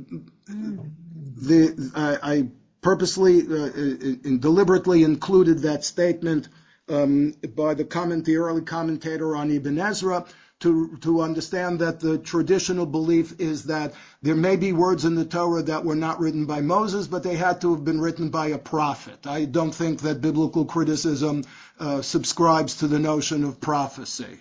the I, I purposely uh, in, deliberately included that statement um, by the comment, the early commentator on Ibn Ezra, to to understand that the traditional belief is that there may be words in the Torah that were not written by Moses, but they had to have been written by a prophet. I don't think that biblical criticism uh, subscribes to the notion of prophecy.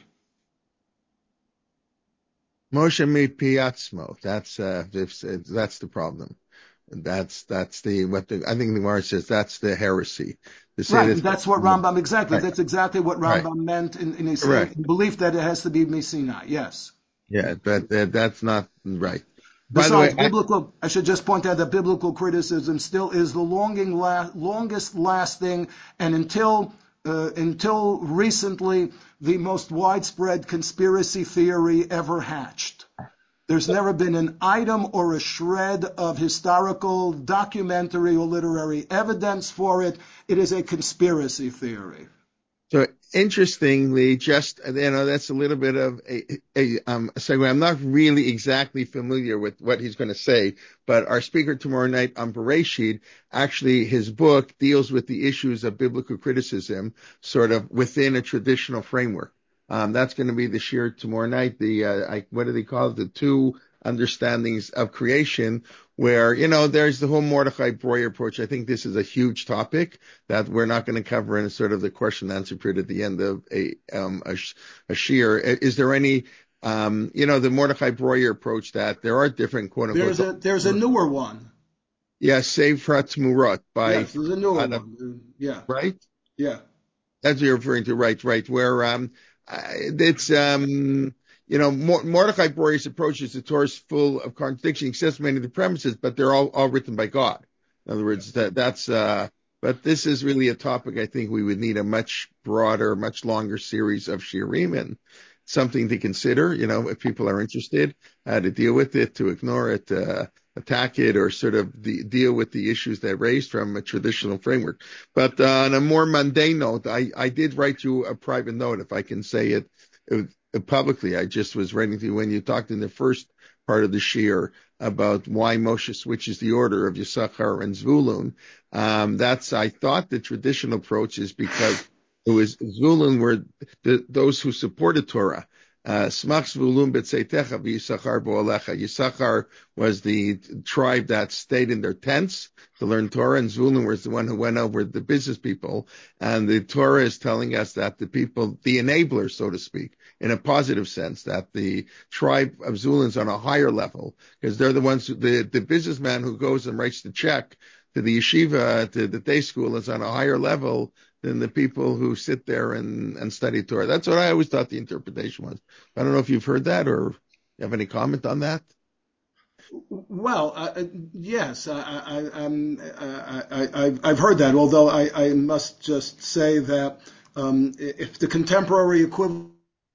Moshe mi piatzmo. That's uh, if, that's the problem. That's that's the what the I think the Gemara says that's the heresy. To say Right, that that's what Rambam exactly. right, That's exactly what right, Rambam meant in, in his correct. belief that it has to be Sinai. Yes. Yeah, but that, that's not right. By the way, Besides, I, biblical. I should just point out that biblical criticism still is the longing, la- longest lasting, and until uh, until recently, the most widespread conspiracy theory ever hatched. There's never been an item or a shred of historical, documentary, or literary evidence for it. It is a conspiracy theory. so interestingly, just, you know, that's a little bit of a, a, um, a segue. I'm not really exactly familiar with what he's going to say, but our speaker tomorrow night on Bereshit, actually his book deals with the issues of biblical criticism sort of within a traditional framework. Um, that's going to be the shir tomorrow night. The, uh, I, what do they call it? The two understandings of creation, where, you know, there's the whole Mordechai Breuer approach. I think this is a huge topic that we're not going to cover in sort of the question and answer period at the end of a, um, a, a shir. Is there any, um, you know, the Mordechai Breuer approach that there are different quote unquote. There's a, there's a newer one. Yeah. Sefer Tzmurot by, yes, there's a newer Adam, one. Yeah. right? Yeah. That's what you're referring to. Right. Right. Where, um, it's, um, you know, Mordechai Breuer's approach is the Torah is full of contradiction. He accepts many of the premises, but they're all, all written by God. In other words, that, that's, uh, but this is really a topic I think we would need a much broader, much longer series of shirim and something to consider, you know, if people are interested, how to deal with it, to ignore it, uh, attack it, or sort of the, deal with the issues that raised from a traditional framework. But uh, on a more mundane note, I, I did write you a private note, if I can say it, it publicly. I just was writing to you when you talked in the first part of the shir about why Moshe switches the order of Yisachar and Zvulun. Um, that's, I thought the traditional approach is because it was Zvulun were the, those who supported Torah. Smach Zvulun b'tzeitecha v'Yisachar bo'alecha. Yisachar was the tribe that stayed in their tents to learn Torah, and Zvulun was the one who went over the business people. And the Torah is telling us that the people, the enablers, so to speak, in a positive sense, that the tribe of Zvulun's on a higher level, because they're the ones, who, the, the businessman who goes and writes the check to the yeshiva, to the day school, is on a higher level than the people who sit there and, and study Torah. That's what I always thought the interpretation was. I don't know if you've heard that or you have any comment on that. Well, uh, yes, I, I, I'm, I, I, I've heard that, although I, I must just say that um, if the contemporary equivalent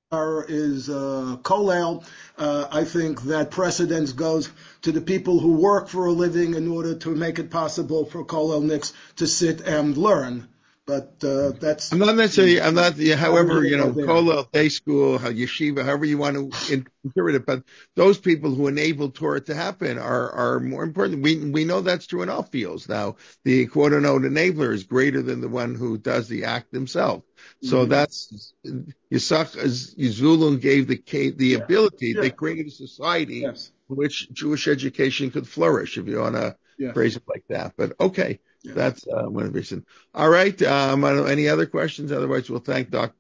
is uh, Kollel, uh, I think that precedence goes to the people who work for a living in order to make it possible for Kollelniks to sit and learn. But uh, that's... I'm not necessarily, I'm not, yeah, however, you know, Kollel, day school, yeshiva, however you want to interpret it, but those people who enable Torah to happen are, are more important. We, we know that's true in all fields. Now, the quote unquote enabler is greater than the one who does the act himself. So mm-hmm. that's, Yisach, Zvulun gave the, the yeah. ability, yeah. they created a society yes. in which Jewish education could flourish, if you want to yes. phrase it like that. But okay. Yes. That's uh, one of the reasons. All right. Um, I don't know, any other questions? Otherwise, we'll thank Doc,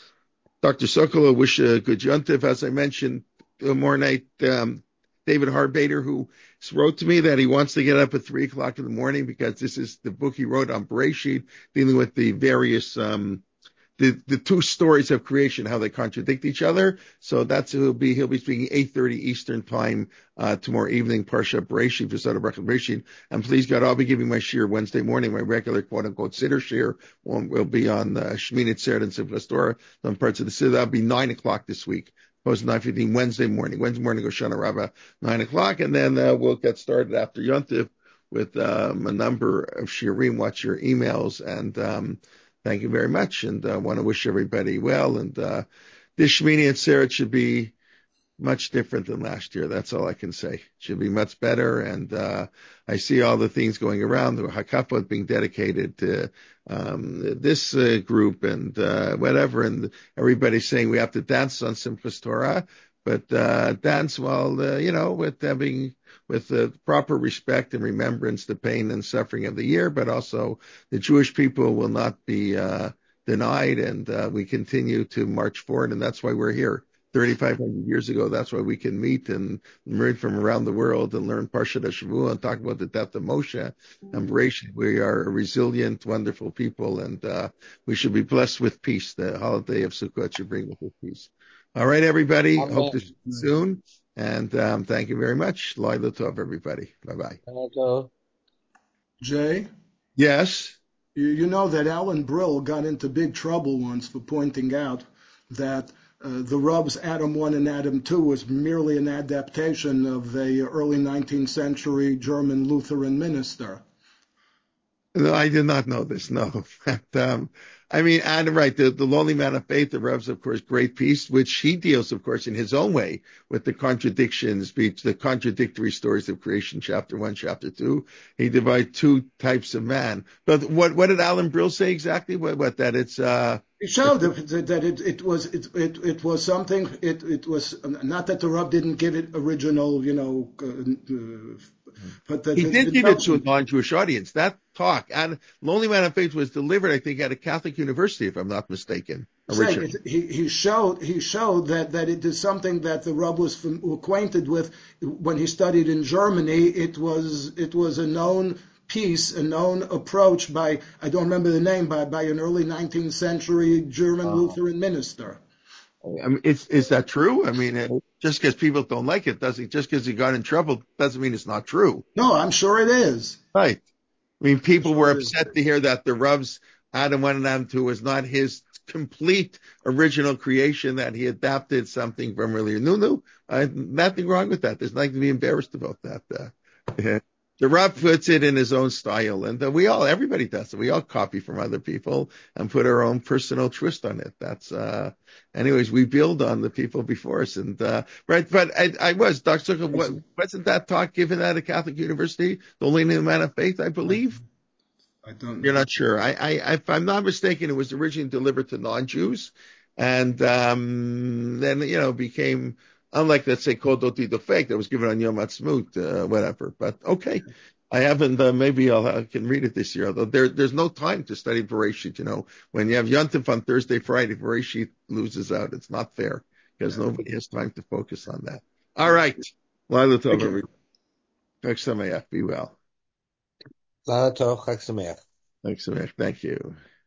Doctor Sokolow. Wish a good yontif. As I mentioned, tomorrow night, um, David Harbader, who wrote to me that he wants to get up at three o'clock in the morning because this is the book he wrote on Bereshit, dealing with the various um, the the two stories of creation, how they contradict each other. So that's he'll be he'll be speaking eight thirty Eastern time uh tomorrow evening, Parsha Bereshit, V'Sada Bracha Bereshit. And please God, I'll be giving my shir Wednesday morning, my regular quote unquote siddur shir. Will will be on uh, Shmini Atzeret and Simchas Torah. Some parts of the siddur. That'll be nine o'clock this week. Post nine fifteen Wednesday morning. Wednesday morning Hoshana Rabbah nine o'clock, and then uh, we'll get started after Yontif with um, a number of shirim. Watch your emails and. um Thank you very much, and I uh, want to wish everybody well. And uh, this Shmini Atzeret should be much different than last year. That's all I can say. It should be much better. And uh, I see all the things going around. The Hakafot being dedicated to um, this uh, group and uh, whatever, and everybody's saying we have to dance on Simchas Torah, but uh, dance while uh, you know with having. with the proper respect and remembrance the pain and suffering of the year, but also the Jewish people will not be uh, denied, and uh, we continue to march forward, and that's why we're here. thirty-five hundred years ago, that's why we can meet and meet from around the world and learn Parshat HaShavua and talk about the death of Moshe and Bereshit. We are a resilient, wonderful people, and uh, we should be blessed with peace. The holiday of Sukkot should bring with it peace. All right, everybody. Amen. Hope to see you soon. And um, thank you very much. Laila Tov, everybody. Bye-bye. Hello. Jay? Yes? You, you know that Alan Brill got into big trouble once for pointing out that uh, the Rub's Adam one and Adam two was merely an adaptation of a early nineteenth century German Lutheran minister. No, I did not know this. No. um, I mean, and right, the, the Lonely Man of Faith, the Rev's, of course, great piece, which he deals, of course, in his own way with the contradictions, the contradictory stories of creation, chapter one, chapter two. He divides two types of man. But what, what did Alan Brill say exactly? What, what that it's, uh, It it's, showed that that it, it was it, it it was something. It it was not that the Rav didn't give it original, you know, uh, uh, but the, he the, did the give it to a notion. non-Jewish audience. That talk and Lonely Man of Faith was delivered, I think, at a Catholic university, if I'm not mistaken, Saying it, originally. he he showed he showed that that it is something that the Rav was fam- acquainted with when he studied in Germany. It was it was a known piece, a known approach by, I don't remember the name, by by an early nineteenth century German Lutheran minister. I mean, it's, is that true? I mean, it, just because people don't like it doesn't, just because he got in trouble doesn't mean it's not true. No, I'm sure it is. Right. I mean, I'm people were sure it is. upset to hear that the Rev's Adam one and Adam two was not his complete original creation, that he adapted something from earlier. No, no, uh, nothing wrong with that. There's nothing to be embarrassed about that. Uh, yeah. The Rav puts it in his own style, and uh, we all, everybody does it. We all copy from other people and put our own personal twist on it. That's, uh, anyways, we build on the people before us, and uh, right. But I, I was Doctor Zucker, what, wasn't that talk given at a Catholic university? The Leaning Man of Faith, I I, believe. I don't You're know. not sure. I, I, if I'm not mistaken, it was originally delivered to non-Jews, and um, then you know became, unlike, let's say, Kodoti the fake that was given on Yom Ha'atzmaut, uh, whatever. But okay, I haven't. Uh, maybe I'll, I can read it this year. Although there, there's no time to study Bereshit. You know, when you have Yontif on Thursday, Friday, Bereshit loses out. It's not fair because Yeah. nobody has time to focus on that. All right, Lila Tov, Thank you. everybody. Chag Sameach. Be well. Laila Tov, Chag Sameach. Chag Sameach. Thank you.